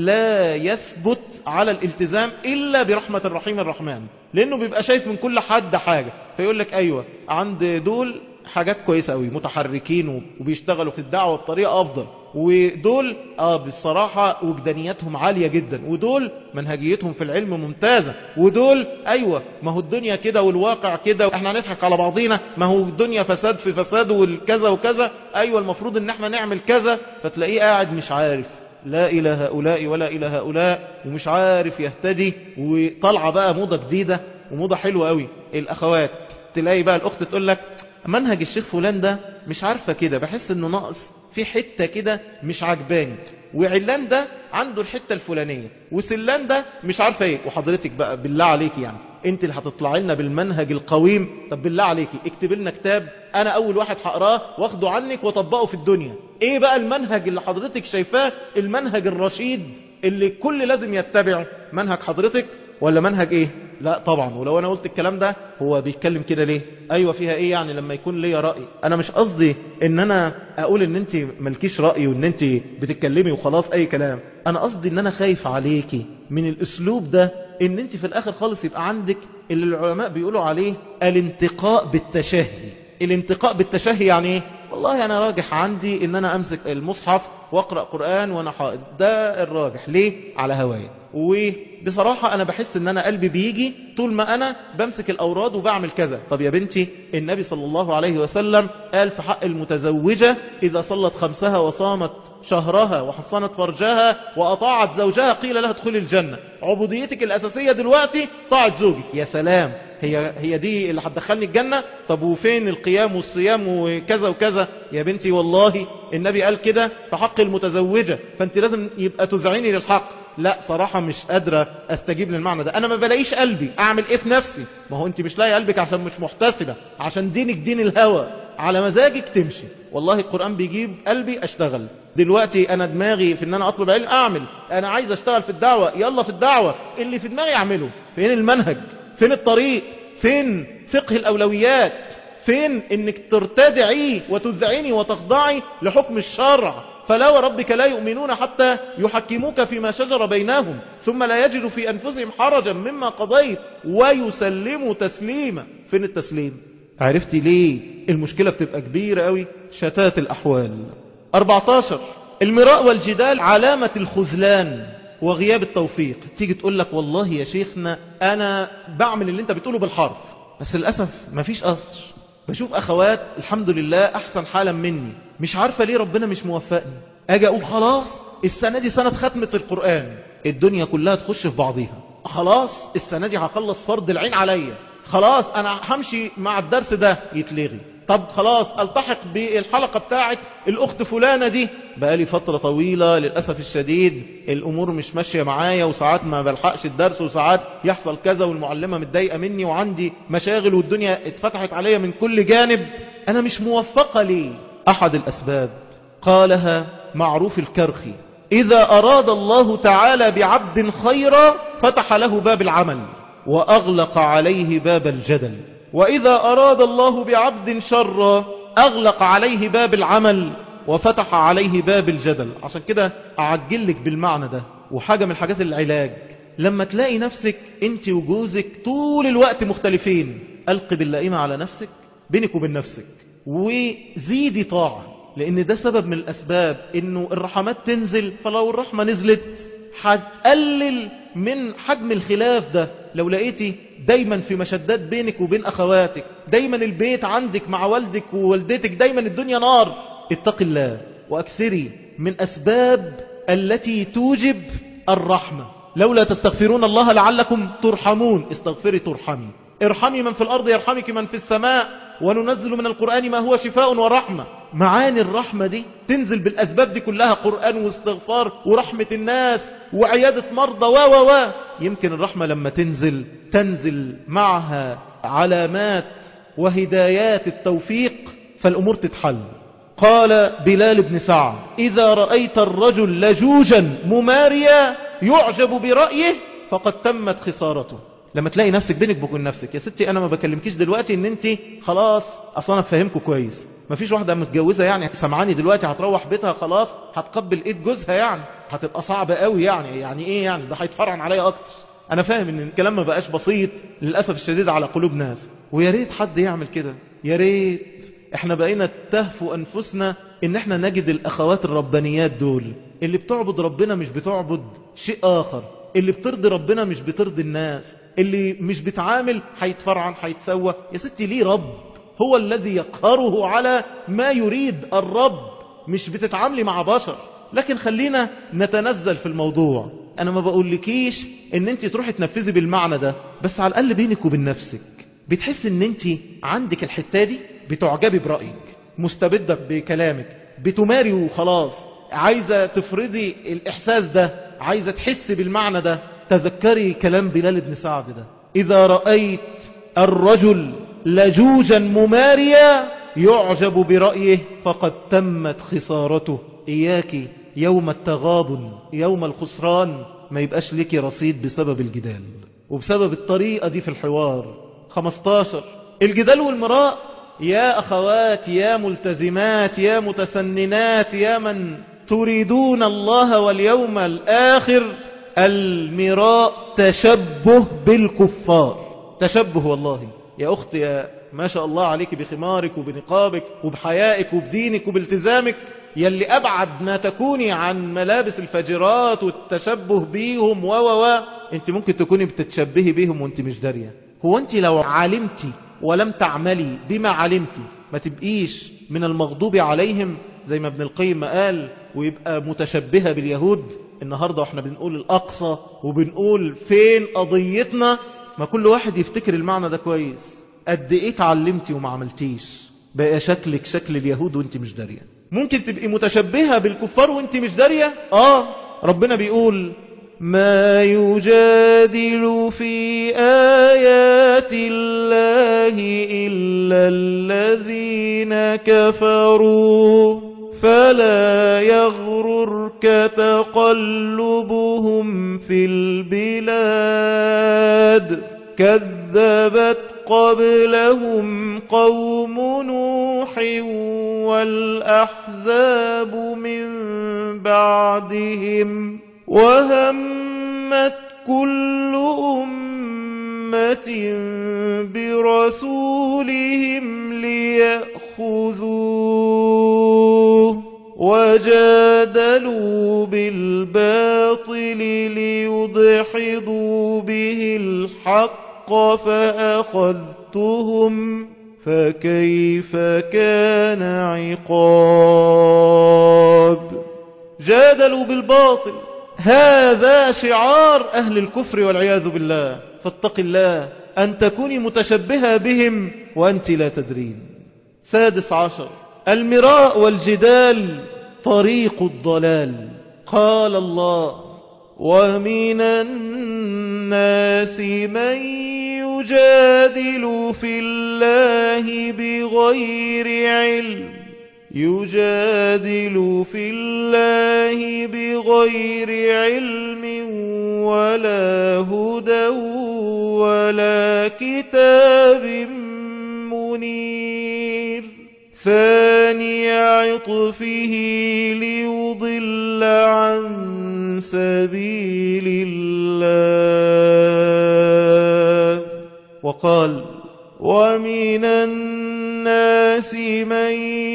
لا يثبت على الالتزام إلا برحمة الرحيم الرحمن، لأنه بيبقى شايف من كل حد حاجة فيقول لك أيوة عند دول حاجات كويسة قوي، متحركين وبيشتغلوا في الدعوة بطريقة أفضل، ودول آه بالصراحة وجدانياتهم عالية جدا، ودول منهجيتهم في العلم ممتازة، ودول أيوة ما هو الدنيا كده والواقع كده واحنا هنضحك على بعضينا، ما هو الدنيا فساد في فساد والكذا وكذا، أيوة المفروض ان احنا نعمل كذا. فتلاقيه قاعد مش عارف لا إلى هؤلاء ولا إلى هؤلاء ومش عارف يهتدي، وطلع بقى موضة جديدة وموضة حلوة قوي الأخوات، تلاقي بقى الأخت تقول لك منهج الشيخ فلان ده مش عارفة كده، بحس انه ناقص في حتة كده مش عجباني، وعلان ده عنده الحتة الفلانية، وسلان ده مش عارفة ايه. وحضرتك بقى بالله عليك يعني انت اللي هتطلعي لنا بالمنهج القويم، طب بالله عليكي اكتب لنا كتاب انا اول واحد هقراه واخده عنك واطبقه في الدنيا. ايه بقى المنهج اللي حضرتك شايفاه المنهج الرشيد اللي الكل لازم يتبعه؟ منهج حضرتك ولا منهج ايه؟ لا طبعا. ولو انا قلت الكلام ده هو بيتكلم كده ليه؟ ايوه فيها ايه يعني لما يكون ليا رأي؟ انا مش قصدي ان انا اقول ان انت ملكيش رأي وان انت بتتكلمي وخلاص اي كلام، انا قصدي ان انا خايف عليكي من الاسلوب ده، ان انت في الاخر خالص يبقى عندك اللي العلماء بيقولوا عليه الانتقاء بالتشهي. الانتقاء بالتشهي يعني ايه؟ والله انا راجح عندي ان انا امسك المصحف واقرأ قرآن وانا حائض، ده الراجح ليه؟ على هواية. وبصراحة انا بحس ان انا قلبي بيجي طول ما انا بمسك الاوراد وبعمل كذا. طب يا بنتي النبي صلى الله عليه وسلم قال في حق المتزوجة اذا صلت خمسها وصامت شهرها وحصنت فرجها واطاعت زوجها قيل لها ادخلي الجنة. عبوديتك الاساسية دلوقتي طاعة زوجك. يا سلام، هي هي دي اللي هتدخلني الجنة؟ طب وفين القيام والصيام وكذا وكذا؟ يا بنتي والله النبي قال كده في حق المتزوجة، فانت لازم يبقى تذعيني للحق. لا صراحة مش قادرة استجيب للمعنى ده، انا ما بلاقيش قلبي، اعمل ايه في نفسي؟ ما هو انت مش لاقي قلبك عشان مش محتسبة، عشان دينك دين الهوى، على مزاجك تمشي. والله القرآن بيجيب قلبي اشتغل. دلوقتي انا دماغي في ان انا اطلب علم اعمل، انا عايز اشتغل في الدعوة، يلا في الدعوة اللي في دماغي اعمله. فين المنهج؟ فين الطريق؟ فين فقه الاولويات؟ فين انك ترتدعي وتذعيني وتخضعي لحكم الشرع؟ فلا وربك لا يؤمنون حتى يحكموك فيما شجر بينهم ثم لا يجدوا في أنفسهم حرجا مما قضيت ويسلموا تسليما. فين التسليم؟ عرفتي ليه المشكلة بتبقى كبيرة قوي؟ شتات الأحوال. أربعتاشر المراء والجدال علامة الخذلان وغياب التوفيق. تيجي تقول لك والله يا شيخنا أنا بعمل اللي انت بتقوله بالحرف، بس للأسف مفيش أثر. بشوف أخوات الحمد لله أحسن حالا مني، مش عارفة ليه ربنا مش موفقني. أجي أقول خلاص السنة دي سنة ختمة القرآن، الدنيا كلها تخش في بعضيها. خلاص السنة دي هخلص فرض العين عليا، خلاص أنا همشي مع الدرس ده، يتلغي. طب خلاص التحق بالحلقة بتاعت الأخت فلانة دي، بقالي فترة طويلة للأسف الشديد الأمور مش ماشية معايا، وساعات ما بلحقش الدرس، وساعات يحصل كذا، والمعلمة متضايقة مني، وعندي مشاغل، والدنيا اتفتحت عليا من كل جانب. أنا مش موفقة ليه؟ أحد الأسباب قالها معروف الكرخي: إذا أراد الله تعالى بعبد خيرا فتح له باب العمل وأغلق عليه باب الجدل، وإذا أراد الله بعبد شرا أغلق عليه باب العمل وفتح عليه باب الجدل. عشان كده أعجلك بالمعنى ده. وحاجة من الحاجات العلاج لما تلاقي نفسك انت وجوزك طول الوقت مختلفين، ألقي باللائمة على نفسك بينك وبين نفسك وزيدي طاعة، لأن ده سبب من الأسباب إنه الرحمات تنزل. فلو الرحمة نزلت هتقلل من حجم الخلاف ده. لو لقيتي دايما في مشدات بينك وبين أخواتك، دايما البيت عندك مع والدك ووالدتك، دايما الدنيا نار، اتق الله وأكثري من أسباب التي توجب الرحمة. لولا تستغفرون الله لعلكم ترحمون، استغفري ترحمي. ارحمي من في الأرض يرحمك من في السماء، وننزل من القرآن ما هو شفاء ورحمة. معاني الرحمة دي تنزل بالأسباب دي كلها، قرآن واستغفار ورحمة الناس وعيادة مرضى و و و يمكن الرحمة لما تنزل تنزل معها علامات وهدايات التوفيق، فالأمور تتحل. قال بلال بن سعد: إذا رأيت الرجل لجوجا مماريا يعجب برأيه فقد تمت خسارته. لما تلاقي نفسك بينك وبين نفسك، يا ستي انا ما بكلمكيش دلوقتي ان انت خلاص، اصلا انا فاهمكم كويس، مفيش واحده متجوزه يعني سمعاني دلوقتي هتروح بيتها خلاص هتقبل ايد جوزها، يعني هتبقى صعبه قوي. يعني يعني ايه يعني؟ ده هيتفرعن عليا اكتر. انا فاهم ان الكلام ما بقاش بسيط للاسف الشديد على قلوب ناس، ويا ريت حد يعمل كده. يا ريت احنا بقينا تهفو انفسنا ان احنا نجد الاخوات الربانيات دول اللي بتعبد ربنا مش بتعبد شيء اخر، اللي بترضي ربنا مش بترضي الناس، اللي مش بتعامل هيتفرعن هيتسوى. يا ستي ليه رب هو الذي يقهره على ما يريد الرب، مش بتتعاملي مع بشر. لكن خلينا نتنزل في الموضوع. انا ما بقولكيش ان انت تروحي تنفذي بالمعنى ده، بس على الاقل بينك وبين نفسك بتحس ان انت عندك الحتة دي، بتعجبي برأيك، مستبدة بكلامك، بتماري وخلاص، عايزة تفرضي الاحساس ده، عايزة تحس بالمعنى ده. تذكري كلام بلال بن سعد ده: اذا رأيت الرجل لجوجا مماريا يعجب برأيه فقد تمت خسارته. إياك يوم التغابن، يوم الخسران، ما يبقاش لك رصيد بسبب الجدال وبسبب الطريقة دي في الحوار. خمستاشر الجدال والمراء. يا أخوات، يا ملتزمات، يا متسننات، يا من تريدون الله واليوم الآخر، المراء تشبه بالكفار، تشبه والله. يا أخت، يا ما شاء الله عليك بخمارك وبنقابك وبحيائك وبدينك وبالتزامك، يلي أبعد ما تكوني عن ملابس الفجرات والتشبه بيهم و و و انت ممكن تكوني بتتشبهي بيهم وانت مش دارية. هو انت لو علمتي ولم تعملي بما علمتي ما تبقيش من المغضوب عليهم زي ما ابن القيم قال، ويبقى متشبهة باليهود؟ النهاردة واحنا بنقول الأقصى وبنقول فين قضيتنا، ما كل واحد يفتكر المعنى ده كويس. قد ايه اتعلمتي وما عملتيش؟ بقى شكلك شكل اليهود وانت مش دارية. ممكن تبقي متشبهة بالكفار وانت مش دارية. اه ربنا بيقول: ما يجادل في آيات الله إلا الذين كفروا فلا يغررك تقلبهم في البلاد كذبت قبلهم قوم نوح والأحزاب من بعدهم وهمت كل أمة برسولهم ليأخذوه وجادلوا بالباطل ليدحضوا به الحق فأخذتهم فكيف كان عقاب. جادلوا بالباطل، هذا شعار أهل الكفر والعياذ بالله. فاتق الله أن تكوني متشبهة بهم وأنت لا تدرين. سادس عشر المراء والجدال طريق الضلال. قال الله: ومن الناس من يجادل في الله بغير علم يجادل في الله بغير علم ولا هدى ولا كتاب منير. ثاني عطفه ليضل عن سبيل الله. وقال: ومن الناس من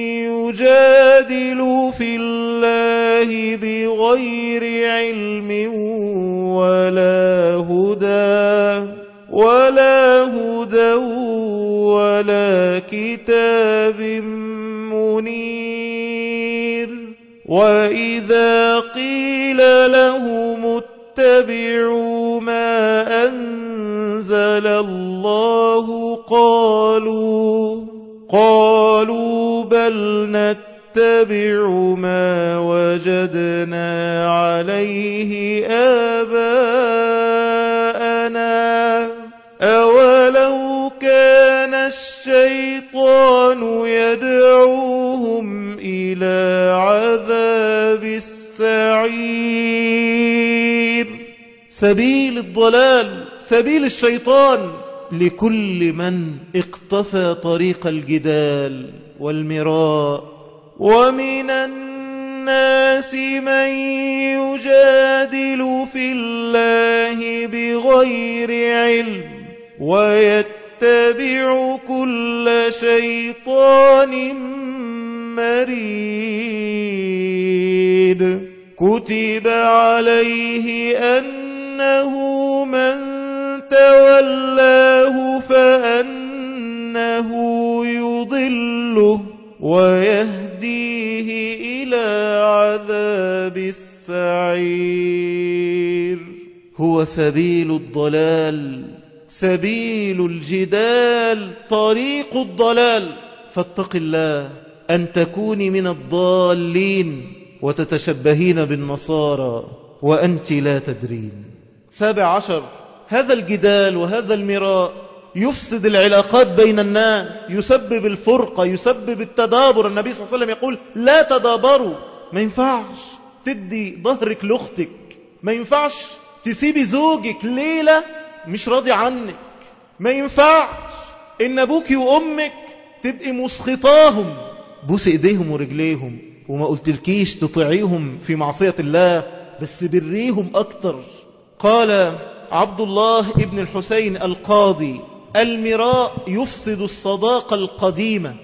يجادل في الله بغير علم ولا هدى ولا هدى ولا كتاب منير. وإذا قيل لهم اتبعوا ما أنزل الله قالوا قالوا بل نتبع ما وجدنا عليه آباءنا أولو كان الشيطان يدعوهم إلى عذاب السعير. سبيل الضلال، سبيل الشيطان لكل من اقتفى طريق الجدال والمراء. ومن الناس من يجادل في الله بغير علم ويتبع كل شيطان مريد. كتب عليه أنه من تولاه فأنه يضله ويهديه إلى عذاب السعير. هو سبيل الضلال، سبيل الجدال طريق الضلال. فاتق الله أن تكوني من الضالين وتتشبهين بالنصارى وأنت لا تدرين. سابع عشر، هذا الجدال وهذا المراء يفسد العلاقات بين الناس، يسبب الفرقة، يسبب التدابر. النبي صلى الله عليه وسلم يقول لا تدابروا. ما ينفعش تدي ظهرك لأختك، ما ينفعش تسيبي زوجك ليلة مش راضي عنك، ما ينفعش ان ابوك وامك تبقي مسخطاهم، بوس ايديهم ورجليهم، وما قلتلكيش تطيعيهم في معصية الله، بس بريهم اكتر. قال عبد الله ابن الحسين القاضي المراء يفسد الصداقة القديمة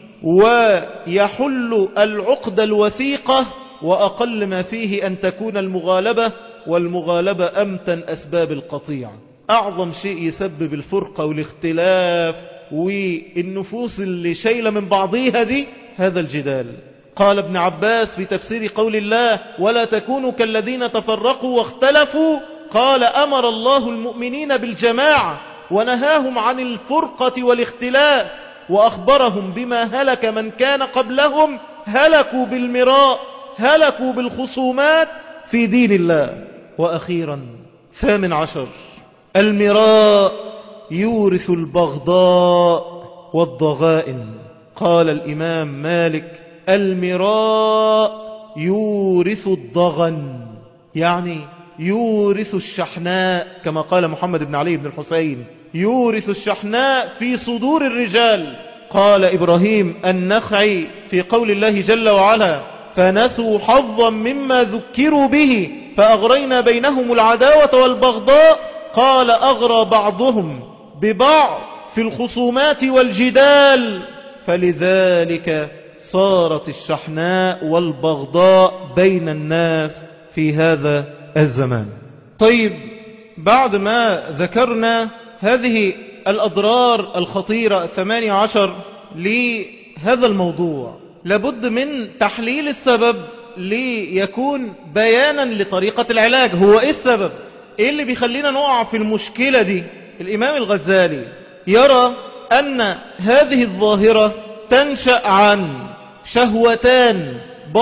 ويحل العقد الوثيقة، وأقل ما فيه أن تكون المغالبة، والمغالبة أمتن أسباب القطيعة. أعظم شيء يسبب الفرقة والاختلاف والنفوس اللي شايلة من بعضيها دي هذا الجدال. قال ابن عباس في تفسير قول الله ولا تكونوا كالذين تفرقوا واختلفوا، قال أمر الله المؤمنين بالجماعة ونهاهم عن الفرقة والاختلاف، وأخبرهم بما هلك من كان قبلهم، هلكوا بالمراء، هلكوا بالخصومات في دين الله. وأخيرا ثامن عشر، المراء يورث البغضاء والضغائن. قال الإمام مالك المراء يورث الضغن، يعني يورث الشحناء، كما قال محمد بن علي بن الحسين يورث الشحناء في صدور الرجال. قال إبراهيم النخعي في قول الله جل وعلا فنسوا حظا مما ذكروا به فأغرينا بينهم العداوة والبغضاء، قال أغرى بعضهم ببعض في الخصومات والجدال، فلذلك صارت الشحناء والبغضاء بين الناس في هذا الزمان. طيب، بعد ما ذكرنا هذه الأضرار الخطيرة الثمانية عشر لهذا الموضوع، لابد من تحليل السبب ليكون بيانا لطريقة العلاج. هو ايه السبب؟ ايه اللي بيخلينا نقع في المشكلة دي؟ الإمام الغزالي يرى أن هذه الظاهرة تنشأ عن شهوتان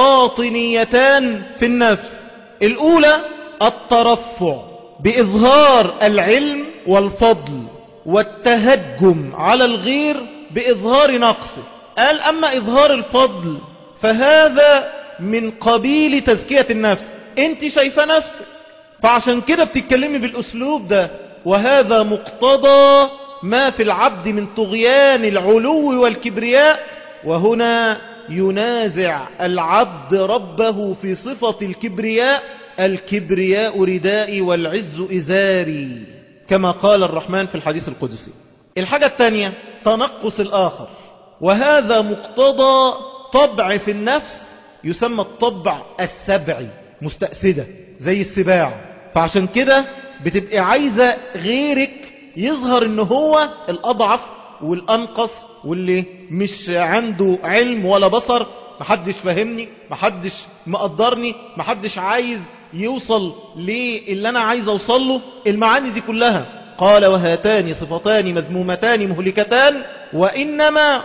باطنيتان في النفس. الأولى الترفع بإظهار العلم والفضل، والتهجم على الغير بإظهار نقصه. قال أما إظهار الفضل فهذا من قبيل تزكية النفس، انت شايفة نفسك فعشان كده بتتكلمي بالأسلوب ده، وهذا مقتضى ما في العبد من طغيان العلو والكبرياء. وهنا ينازع العبد ربه في صفة الكبرياء، الكبرياء ردائي والعز إزاري، كما قال الرحمن في الحديث القدسي. الحاجة الثانية تنقص الآخر، وهذا مقتضى طبع في النفس يسمى الطبع السبعي، مستأسدة زي السباع. فعشان كده بتبقى عايزة غيرك يظهر انه هو الأضعف والأنقص واللي مش عنده علم ولا بصر، محدش فهمني، محدش مقدرني، محدش عايز يوصل للي أنا عايز أوصل له. المعاني دي كلها قال وهاتان صفتان مذمومتان مهلكتان، وإنما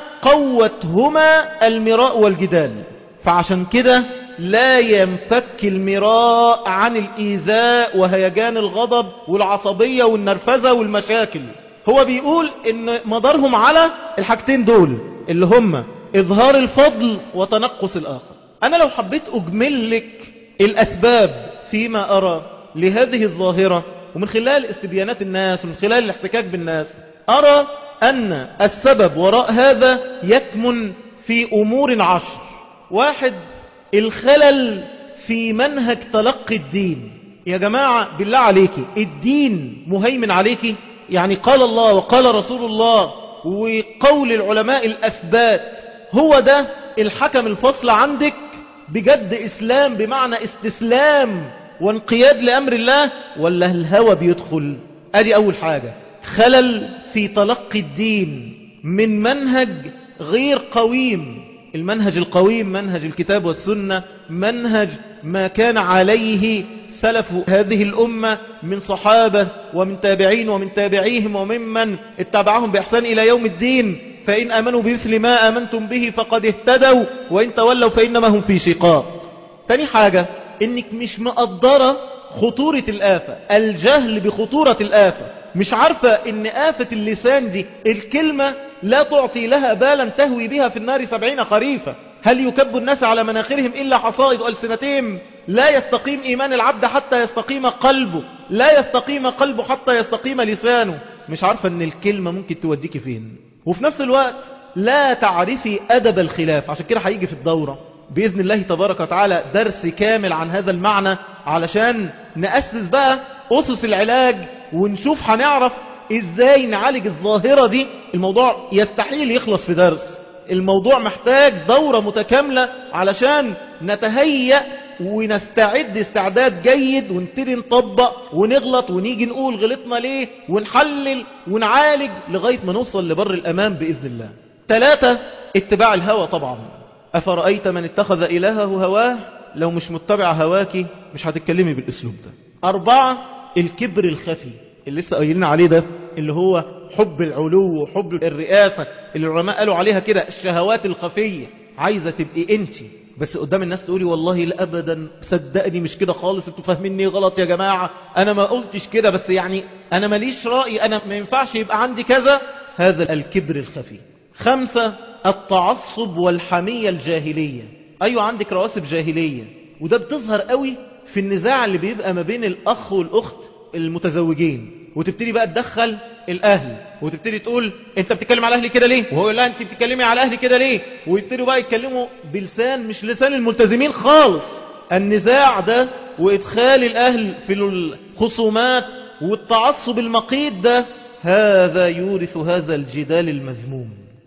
قوتهما المراء والجدال. فعشان كده لا ينفك المراء عن الإيذاء وهيجان الغضب والعصبية والنرفزة والمشاكل. هو بيقول ان مدارهم على الحاجتين دول اللي هم إظهار الفضل وتنقص الآخر. أنا لو حبيت أجمل لك الأسباب فيما أرى لهذه الظاهرة، ومن خلال استبيانات الناس ومن خلال الاحتكاك بالناس، أرى أن السبب وراء هذا يكمن في أمور عشر. واحد، الخلل في منهج تلقي الدين. يا جماعة بالله عليكي، الدين مهيمن عليكي، يعني قال الله وقال رسول الله وقول العلماء الأثبات هو ده الحكم الفصل عندك؟ بجد إسلام بمعنى استسلام وانقياد لأمر الله، ولا الهوى بيدخل؟ ادي أول حاجة، خلل في تلقي الدين من منهج غير قويم. المنهج القويم منهج الكتاب والسنة، منهج ما كان عليه سلف هذه الأمة من صحابة ومن تابعين ومن تابعيهم وممن اتبعهم بإحسان إلى يوم الدين، فإن آمنوا بمثل ما آمنتم به فقد اهتدوا وإن تولوا فإنما هم في شقاق. تاني حاجة إنك مش مقدرة خطورة الآفة، الجهل بخطورة الآفة، مش عارفة إن آفة اللسان دي الكلمة لا تعطي لها بالا تهوي بها في النار سبعين خريفة. هل يكب الناس على مناخرهم إلا حصائد ألسنتهم؟ لا يستقيم إيمان العبد حتى يستقيم قلبه، لا يستقيم قلبه حتى يستقيم لسانه. مش عارفة إن الكلمة ممكن توديك فين، وفي نفس الوقت لا تعرفي أدب الخلاف. عشان كده هيجي في الدورة بإذن الله تبارك وتعالى درس كامل عن هذا المعنى، علشان نأسس بقى أسس العلاج ونشوف هنعرف إزاي نعالج الظاهرة دي. الموضوع يستحيل يخلص في درس، الموضوع محتاج دورة متكاملة علشان نتهيأ ونستعد استعداد جيد ونبتدي نطبق ونغلط ونيجي نقول غلطنا ليه ونحلل ونعالج لغاية ما نوصل لبر الأمان بإذن الله. ثلاثة، اتباع الهوى طبعا. أفرأيت من اتخذ إلهه هواه؟ لو مش متبع هواكي مش هتتكلمي بالأسلوب ده. أربعة، الكبر الخفي اللي لسه قايلين عليه ده، اللي هو حب العلو وحب الرئاسة، اللي العلماء قالوا عليها كده الشهوات الخفية. عايزة تبقي انتي بس قدام الناس تقولي والله لا أبدا، صدقني مش كده خالص، انتوا فاهميني غلط يا جماعة، أنا ما قلتش كده، بس يعني أنا ماليش رأي، أنا ما ينفعش يبقى عندي كذا. هذا الكبر الخفي. خمسة، التعصب والحمية الجاهلية. أيوة عندك رواسب جاهلية، وده بتظهر قوي في النزاع اللي بيبقى ما بين الأخ والأخت المتزوجين، وتبتدي بقى تدخل الأهل وتبتدي تقول انت بتتكلم على أهلي كده ليه، وهو لا انت بتتكلمي على أهلي كده ليه، ويبتدوا بقى يتكلموا بلسان مش لسان الملتزمين خالص. النزاع ده وإدخال الأهل في الخصومات والتعصب المقيت ده، هذا يورث هذا الجدال المذموم.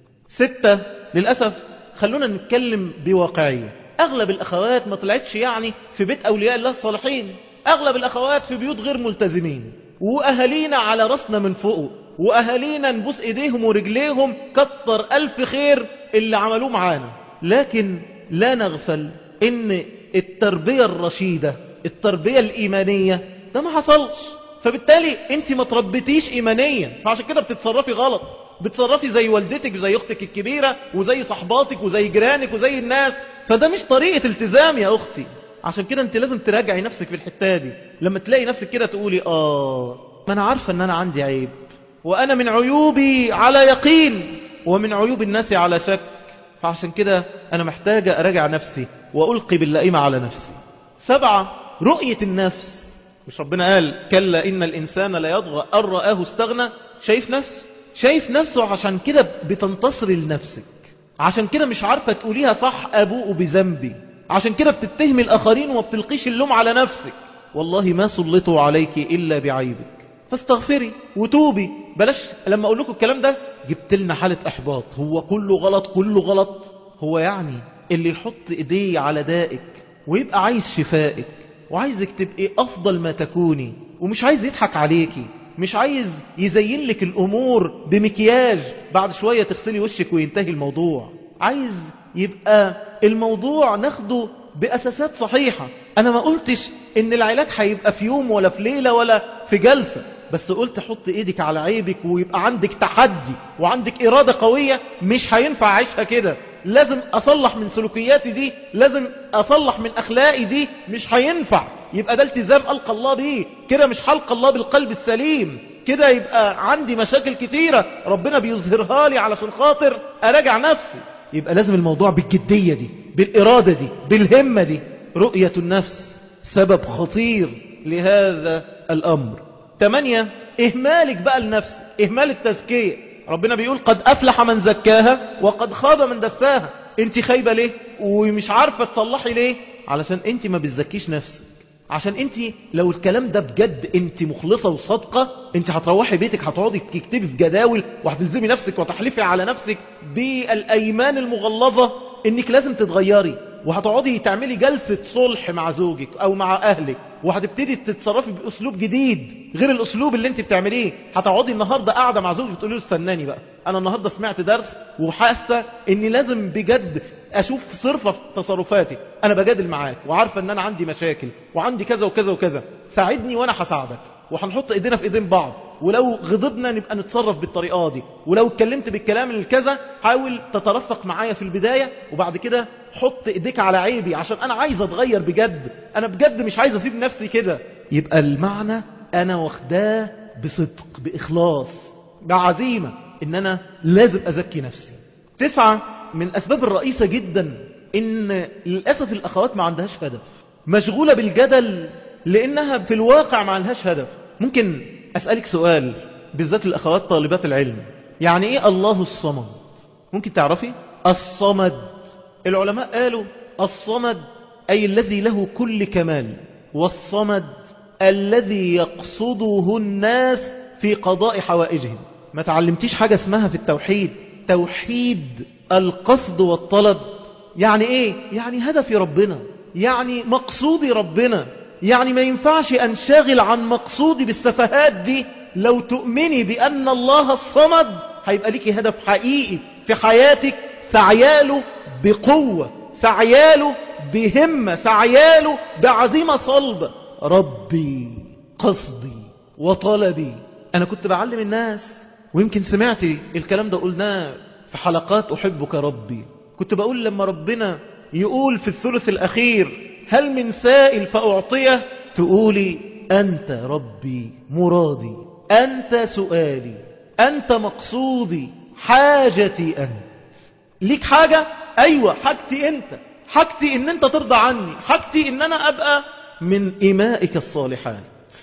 ستة، للأسف خلونا نتكلم بواقعية. أغلب الأخوات ما طلعتش يعني في بيت أولياء الله الصالحين، أغلب الأخوات في بيوت غير ملتزمين، وأهالينا على رأسنا من فوق، وأهالينا نبوس إيديهم ورجليهم، كتر ألف خير اللي عملوه معانا. لكن لا نغفل إن التربية الرشيدة، التربية الإيمانية ده ما حصلش، فبالتالي انت ما تربيتيش إيمانيا، فعشان كده بتتصرفي غلط، بتصرفي زي والدتك وزي أختك الكبيرة وزي صحباتك وزي جيرانك وزي الناس، فده مش طريقة التزام يا أختي. عشان كده انت لازم تراجعي نفسك في الحتة دي. لما تلاقي نفسك كده تقولي آه ما أنا عارفة أن أنا عندي عيب، وأنا من عيوبي على يقين ومن عيوب الناس على شك، فعشان كده أنا محتاجة أراجع نفسي وألقي باللئيمة على نفسي. سبعة، رؤية النفس. مش ربنا قال كلا إن الإنسان لا يطغى أن رآه استغنى؟ شايف نفسه، شايف نفسه، عشان كده بتنتصري لنفسك، عشان كده مش عارفة تقوليها صح أبوء بذنبي، عشان كده بتتهمي الآخرين وما بتلقيش اللوم على نفسك. والله ما سلطوا عليك إلا بعيبك، فاستغفري وتوبي. بلاش لما أقول لكم الكلام ده جبت لنا حالة إحباط، هو كله غلط كله غلط. هو يعني اللي يحط إيديه على دائك ويبقى عايز شفائك وعايزك تبقي أفضل ما تكوني، ومش عايز يضحك عليكي، مش عايز يزين لك الأمور بمكياج بعد شوية تغسلي وشك وينتهي الموضوع، عايز يبقى الموضوع ناخده بأساسات صحيحة. أنا ما قلتش إن العلاج هيبقى في يوم ولا في ليلة ولا في جلسة، بس قلت حط إيدك على عيبك ويبقى عندك تحدي وعندك إرادة قوية. مش هينفع عيشها كده، لازم أصلح من سلوكياتي دي، لازم أصلح من أخلاقي دي، مش هينفع. يبقى ده التزام ألقى الله بيه، كده مش حلق الله بالقلب السليم، كده يبقى عندي مشاكل كتيرة ربنا بيظهرها لي علشان خاطر أراجع نفسي. يبقى لازم الموضوع بالجدية دي، بالإرادة دي، بالهمة دي. رؤية النفس سبب خطير لهذا الأمر. ثمانية، إهمالك بقى النفس، إهمال التزكية. ربنا بيقول قد أفلح من زكاها وقد خاب من دساها. انت خايبة ليه ومش عارفة تصلحي ليه؟ علشان انت ما بتزكيش نفسك. عشان انت لو الكلام ده بجد انت مخلصة وصادقة، انت هتروحي بيتك هتقعدي تكتبي في جداول وهتلزمي نفسك وتحلفي على نفسك بالأيمان المغلظة انك لازم تتغيري، وهتقعدي تعملي جلسة صلح مع زوجك او مع اهلك، وهتبتدي تتصرفي باسلوب جديد غير الاسلوب اللي انت بتعمليه. هتقعدي النهاردة قاعدة مع زوجك تقولي له استناني بقى، انا النهاردة سمعت درس وحاسة اني لازم بجد اشوف صرفة في تصرفاتي، انا بجادل معاك وعارفة ان انا عندي مشاكل وعندي كذا وكذا وكذا، ساعدني وانا هساعدك، وهنحط ايدينا في ايدين بعض، ولو غضبنا نبقى نتصرف بالطريقة دي، ولو اتكلمت بالكلام الكذا حاول تترفق معايا في البداية، وبعد كده حط ايديك على عيبي عشان انا عايز اتغير بجد، انا بجد مش عايز اسيب نفسي كده. يبقى المعنى انا واخداه بصدق باخلاص بعزيمة ان انا لازم ازكي نفسي. تسعة من الاسباب الرئيسة جدا ان للأسف الاخوات ما عندهاش هدف، مشغولة بالجدل لانها في الواقع ما عندهاش هدف. ممكن اسألك سؤال بالذات الاخوات طالبات العلم، يعني ايه الله الصمد؟ ممكن تعرفي الصمد؟ العلماء قالوا الصمد اي الذي له كل كمال، والصمد الذي يقصده الناس في قضاء حوائجهم. ما تعلمتيش حاجة اسمها في التوحيد توحيد القصد والطلب؟ يعني ايه؟ يعني هدفي ربنا، يعني مقصودي ربنا، يعني ما ينفعش انشغل عن مقصودي بالسفهات دي. لو تؤمني بأن الله الصمد هيبقى ليكي هدف حقيقي في حياتك، سعياله بقوة، سعياله بهمة، سعياله بعزيمة صلبة. ربي قصدي وطلبي. أنا كنت بعلم الناس، ويمكن سمعتي الكلام ده قلناه في حلقات أحبك ربي، كنت بقول لما ربنا يقول في الثلث الأخير هل من سائل فأعطيه، تقولي أنت ربي مرادي، أنت سؤالي، أنت مقصودي، حاجتي أنت. ليك حاجة؟ أيوة حاجتي أنت، حاجتي إن أنت ترضى عني، حاجتي إن أنا أبقى من إمائك الصالحات.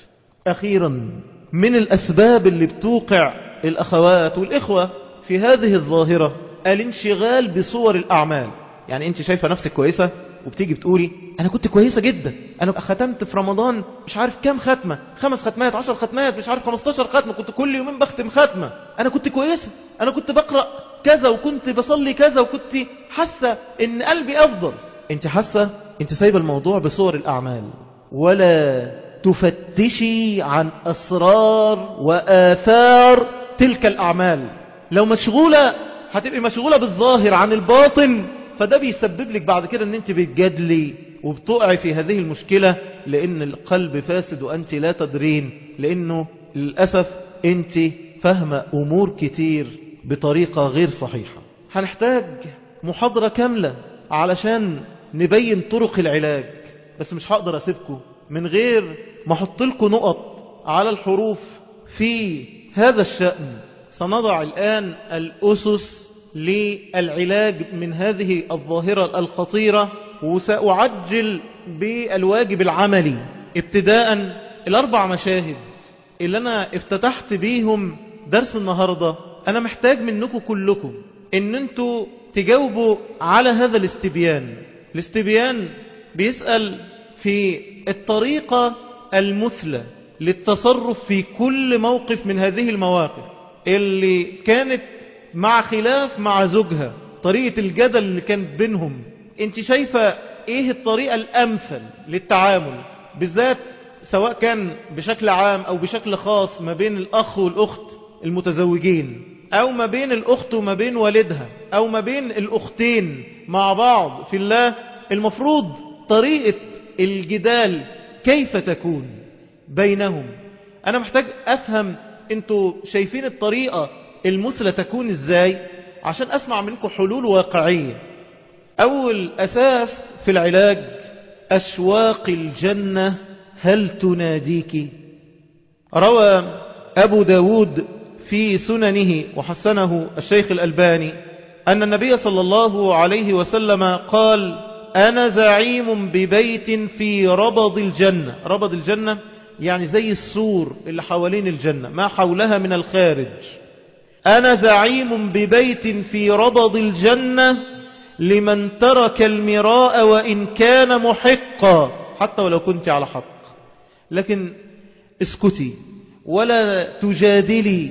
أخيرا من الأسباب اللي بتوقع الأخوات والإخوة في هذه الظاهرة الانشغال بصور الأعمال. يعني أنت شايفة نفسك كويسة وبتيجي بتقولي أنا كنت كويسة جدا، أنا ختمت في رمضان مش عارف كام ختمة، خمس ختمات، عشر ختمات، مش عارف خمستاشر ختمة، كنت كل يومين بختم ختمة، أنا كنت كويسة، أنا كنت بقرأ كذا وكنت بصلي كذا وكنت حاسة إن قلبي أفضل. أنت حاسة أنت سايبة الموضوع بصور الأعمال، ولا تفتشي عن أسرار وآثار تلك الأعمال. لو مشغولة هتبقي مشغولة بالظاهر عن الباطن، فده بيسبب لك بعد كده ان انت بتجادلي وبتقعي في هذه المشكلة، لان القلب فاسد وانت لا تدرين، لانه للأسف انت فاهمة امور كتير بطريقة غير صحيحة. هنحتاج محاضرة كاملة علشان نبين طرق العلاج، بس مش هقدر اسيبكم من غير ما احط لكم نقط على الحروف في هذا الشأن. سنضع الآن الأسس للعلاج من هذه الظاهرة الخطيرة، وسأعجل بالواجب العملي. ابتداء الأربع مشاهد اللي أنا افتتحت بيهم درس النهاردة، أنا محتاج منكم كلكم إن أنتوا تجاوبوا على هذا الاستبيان. الاستبيان بيسأل في الطريقة المثلى للتصرف في كل موقف من هذه المواقف اللي كانت مع خلاف مع زوجها، طريقة الجدل اللي كانت بينهم، انت شايفة ايه الطريقة الامثل للتعامل، بالذات سواء كان بشكل عام او بشكل خاص ما بين الاخ والاخت المتزوجين، او ما بين الاخت وما بين والدها، او ما بين الاختين مع بعض في الله. المفروض طريقة الجدال كيف تكون بينهم. انا محتاج افهم انتوا شايفين الطريقة المثلى تكون ازاي عشان اسمع منكم حلول واقعية. اول اساس في العلاج اشواق الجنة هل تناديك. روى ابو داود في سننه وحسنه الشيخ الألباني ان النبي صلى الله عليه وسلم قال انا زعيم ببيت في ربض الجنة. ربض الجنة يعني زي السور اللي حوالين الجنة، ما حولها من الخارج. أنا زعيم ببيت في ربض الجنة لمن ترك المراء وإن كان محقا، حتى ولو كنت على حق. لكن اسكتي ولا تجادلي،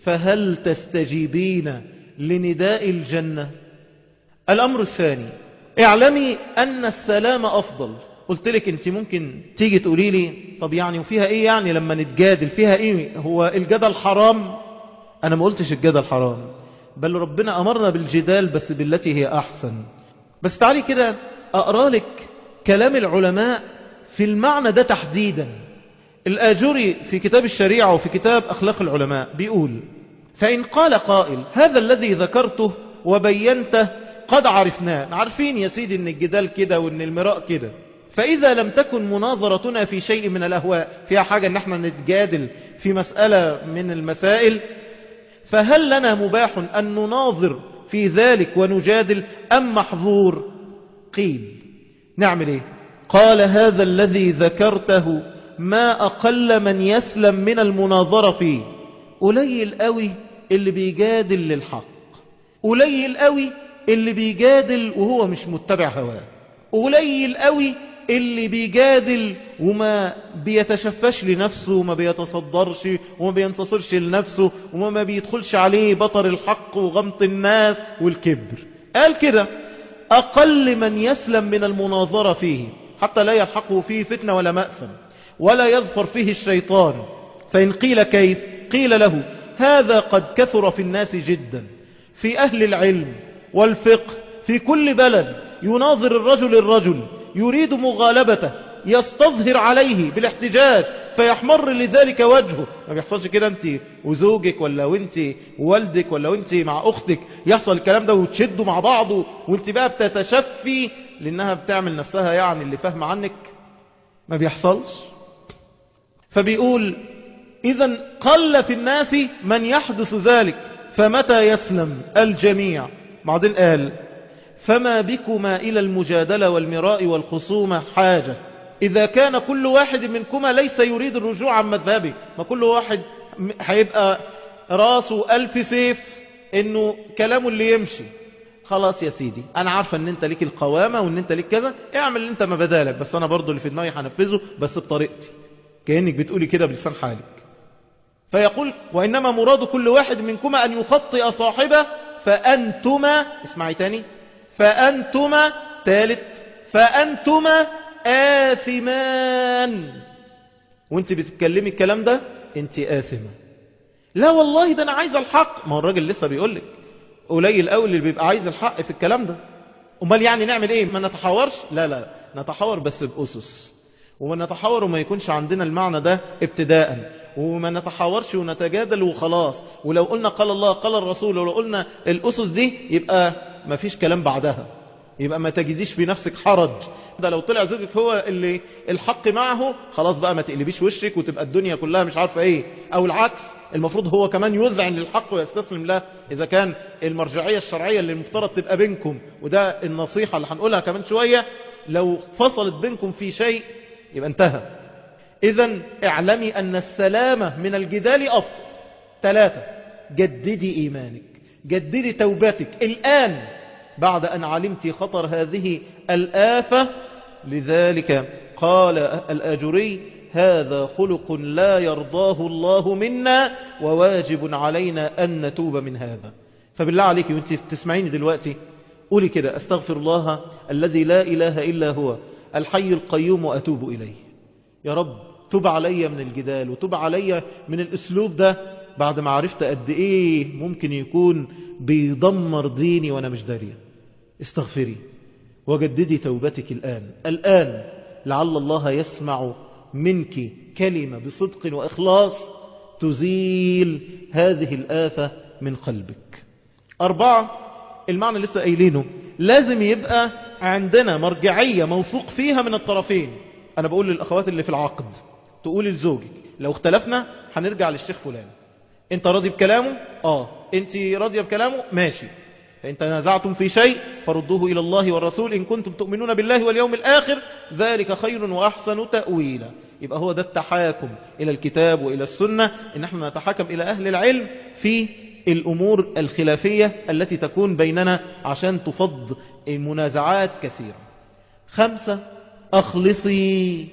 فهل تستجيبين لنداء الجنة؟ الأمر الثاني اعلمي أن السلام أفضل. قلت لك انت ممكن تيجي تقولي لي طب يعني وفيها ايه يعني لما نتجادل فيها ايه؟ هو الجدل حرام؟ انا ما قلتش الجدل حرام، بل ربنا امرنا بالجدال بس بالتي هي احسن. بس تعالي كده اقرأ لك كلام العلماء في المعنى ده تحديدا. الآجري في كتاب الشريعة وفي كتاب أخلاق العلماء بيقول: فإن قال قائل هذا الذي ذكرته وبينته قد عرفناه، عارفين يا سيدي ان الجدال كده وان المراء كده، فإذا لم تكن مناظرتنا في شيء من الأهواء، فيها حاجة ان احنا نتجادل في مسألة من المسائل، فهل لنا مباح أن نناظر في ذلك ونجادل أم محظور؟ قيل نعمل ايه؟ قال: هذا الذي ذكرته ما أقل من يسلم من المناظرة فيه. قليل قوي اللي بيجادل للحق، قليل قوي اللي بيجادل وهو مش متبع هواه، قليل قوي اللي بيجادل وما بيتشفش لنفسه وما بيتصدرش وما بينتصرش لنفسه وما بيدخلش عليه بطر الحق وغمط الناس والكبر. قال كده: أقل من يسلم من المناظرة فيه حتى لا يلحقه فيه فتنة ولا مأثم ولا يظفر فيه الشيطان. فإن قيل كيف؟ قيل له: هذا قد كثر في الناس جدا، في أهل العلم والفقه في كل بلد يناظر الرجل الرجل يريد مغالبته، يستظهر عليه بالاحتجاج فيحمر لذلك وجهه. ما بيحصلش كده انت وزوجك ولا وانت ووالدك ولا وانت مع اختك يحصل الكلام ده وتشدوا مع بعض وانت بقى بتتشفي لانها بتعمل نفسها يعني اللي فاهم عنك؟ ما بيحصلش. فبيقول: إذن قل في الناس من يحدث ذلك، فمتى يسلم الجميع؟ بعدين قال: فما بكما إلى المجادلة والمراء والخصومة حاجة، إذا كان كل واحد منكما ليس يريد الرجوع عن مذهبه. ما كل واحد هيبقى راسه ألف سيف إنه كلامه اللي يمشي. خلاص يا سيدي، أنا عارفة إن أنت ليك القوامة وإن أنت ليك كذا، اعمل اللي أنت ما بدالك، بس أنا برضو اللي في دماغي هنفذه بس بطريقتي، كأنك بتقولي كده بلسان حالك. فيقول: وإنما مراد كل واحد منكما أن يخطئ صاحبه، فأنتما، اسمعي تاني، فأنتما، ثالث، فأنتما آثمان. وانت بتتكلمي الكلام ده انت آثمة. لا والله ده أنا عايز الحق. ما هو الراجل لسه بيقولك قليل قوي اللي بيبقى عايز الحق في الكلام ده. امال يعني نعمل ايه؟ ما نتحاورش؟ لا لا، نتحاور بس بأسس، وما نتحاور وما يكونش عندنا المعنى ده ابتداء، وما نتحاورش ونتجادل وخلاص. ولو قلنا قال الله قال الرسول ولو قلنا الأسس دي يبقى ما فيش كلام بعدها، يبقى ما تجديش في نفسك حرج. ده لو طلع زوجك هو اللي الحق معه خلاص بقى ما تقلبيش وشك وتبقى الدنيا كلها مش عارفة ايه، او العكس المفروض هو كمان يذعن للحق ويستسلم له إذا كان المرجعية الشرعية اللي المفترض تبقى بينكم. وده النصيحة اللي هنقولها كمان شوية، لو فصلت بينكم في شيء يبقى انتهى. إذن اعلمي أن السلامة من الجدال أفضل. ثلاثة: جددي إيمانك، جددي توبتك الآن بعد أن علمت خطر هذه الآفة. لذلك قال الآجري: هذا خلق لا يرضاه الله منا وواجب علينا أن نتوب من هذا. فبالله عليك وانت تسمعيني دلوقتي قولي كده: أستغفر الله الذي لا إله إلا هو الحي القيوم وأتوب إليه. يا رب تب علي من الجدال وتب علي من الأسلوب ده بعد ما عرفت قد إيه ممكن يكون بيدمر ديني وأنا مش دارية. استغفري وجددي توبتك الآن الآن، لعل الله يسمع منك كلمة بصدق وإخلاص تزيل هذه الآفة من قلبك. أربعة: المعنى لسه قايلينه، لازم يبقى عندنا مرجعية موثوق فيها من الطرفين. أنا بقول للأخوات اللي في العقد تقول لزوجك لو اختلفنا هنرجع للشيخ فلان، انت راضي بكلامه؟ اه. انت راضية بكلامه؟ ماشي. فإن تنازعتم في شيء فردوه إلى الله والرسول إن كنتم تؤمنون بالله واليوم الآخر ذلك خير وأحسن تأويلا. يبقى هو ده التحاكم إلى الكتاب وإلى السنة، إن احنا نتحاكم إلى أهل العلم في الأمور الخلافية التي تكون بيننا عشان تفض منازعات كثيرة. خمسة: أخلصي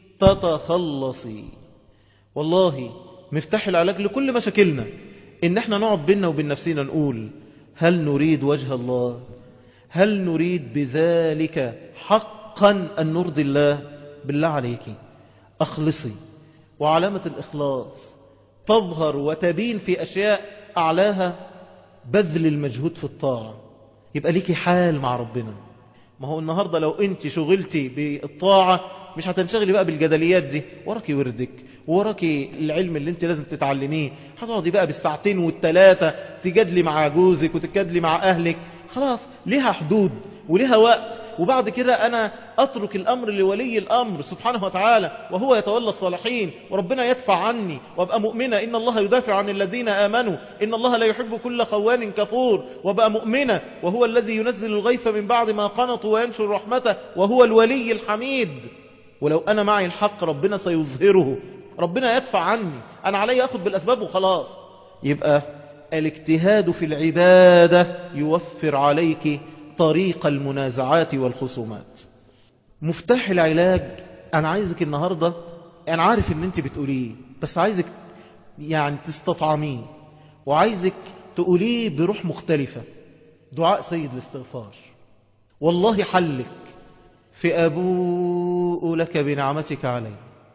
تتخلصي. والله مفتاح العلاج لكل مشاكلنا إن احنا نقعد بيننا وبين نفسنا نقول: هل نريد وجه الله؟ هل نريد بذلك حقا أن نرضي الله؟ بالله عليك أخلصي. وعلامة الإخلاص تظهر وتبين في أشياء أعلاها بذل المجهود في الطاعة، يبقى ليكي حال مع ربنا. ما هو النهاردة لو أنت شغلتي بالطاعة مش هتنشغلي بقى بالجدليات دي، وراكي وردك وراكي العلم اللي انت لازم تتعلميه، هتقعدي بقى بالساعتين والثلاثة تجادلي مع جوزك وتجادلي مع أهلك. خلاص ليها حدود وليها وقت، وبعد كده أنا أترك الأمر لولي الأمر سبحانه وتعالى وهو يتولى الصالحين، وربنا يدفع عني وأبقى مؤمنة إن الله يدافع عن الذين آمنوا إن الله لا يحب كل خوان كفور، وأبقى مؤمنة وهو الذي ينزل الغيث من بعد ما قنطوا وينشر رحمته وهو الولي الحميد. ولو أنا معي الحق ربنا سيظهره، ربنا يدفع عني، أنا علي أخذ بالأسباب وخلاص. يبقى الاجتهاد في العبادة يوفر عليك طريق المنازعات والخصومات. مفتاح العلاج أنا عايزك النهاردة، أنا عارف إن أنت بتقوليه بس عايزك يعني تستطعميه، وعايزك تقوليه بروح مختلفة. دعاء سيد الاستغفار. والله حلك في أبوء لك بنعمتك علي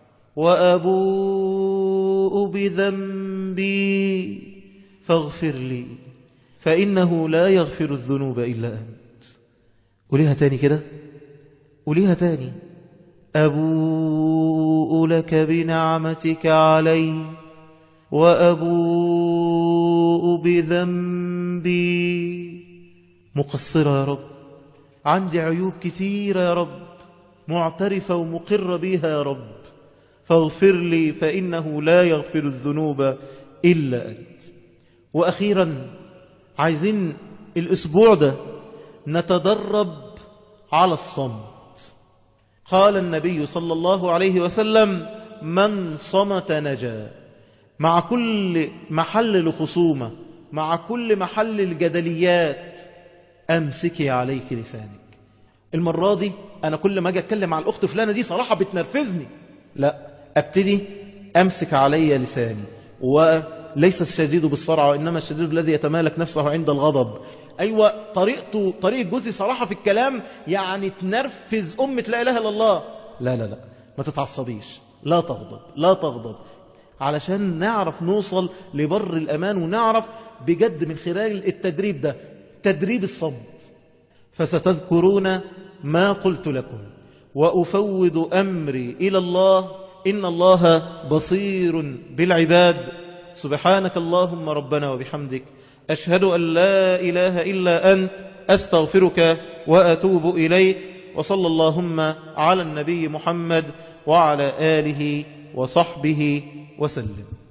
وأبوء بذنبي فاغفر لي فإنه لا يغفر الذنوب إلا أنت. قوليها تاني كده، قوليها تاني. أبوء لك بنعمتك علي وأبوء بذنبي. مقصرة يا رب، عندي عيوب كثيرة يا رب، معترفة ومقرة بها يا رب، فاغفر لي فإنه لا يغفر الذنوب إلا أنت. وأخيرا عايزين الأسبوع ده نتدرب على الصمت. قال النبي صلى الله عليه وسلم من صمت نجا. مع كل محل لخصومة، مع كل محل الجدليات، أمسكي عليك لسانك. المرة دي أنا كل ما أجي أتكلم مع الأخت فلانة دي صراحة بتنرفزني، لا، أبتدي أمسك علي لساني. وليس الشديد بالصرع وإنما الشديد الذي يتمالك نفسه عند الغضب. أيوة، طريقته طريقة جوزي صراحة في الكلام يعني تنرفز أمة لا إله إلا الله. لا لا لا، ما تتعصبيش، لا تغضب لا تغضب، علشان نعرف نوصل لبر الأمان، ونعرف بجد من خلال التدريب ده تدريب الصمت. فستذكرون ما قلت لكم وأفوض أمري إلى الله إن الله بصير بالعباد. سبحانك اللهم ربنا وبحمدك، أشهد أن لا إله إلا أنت، أستغفرك وأتوب إليك. وصلى اللهم على النبي محمد وعلى آله وصحبه وسلم.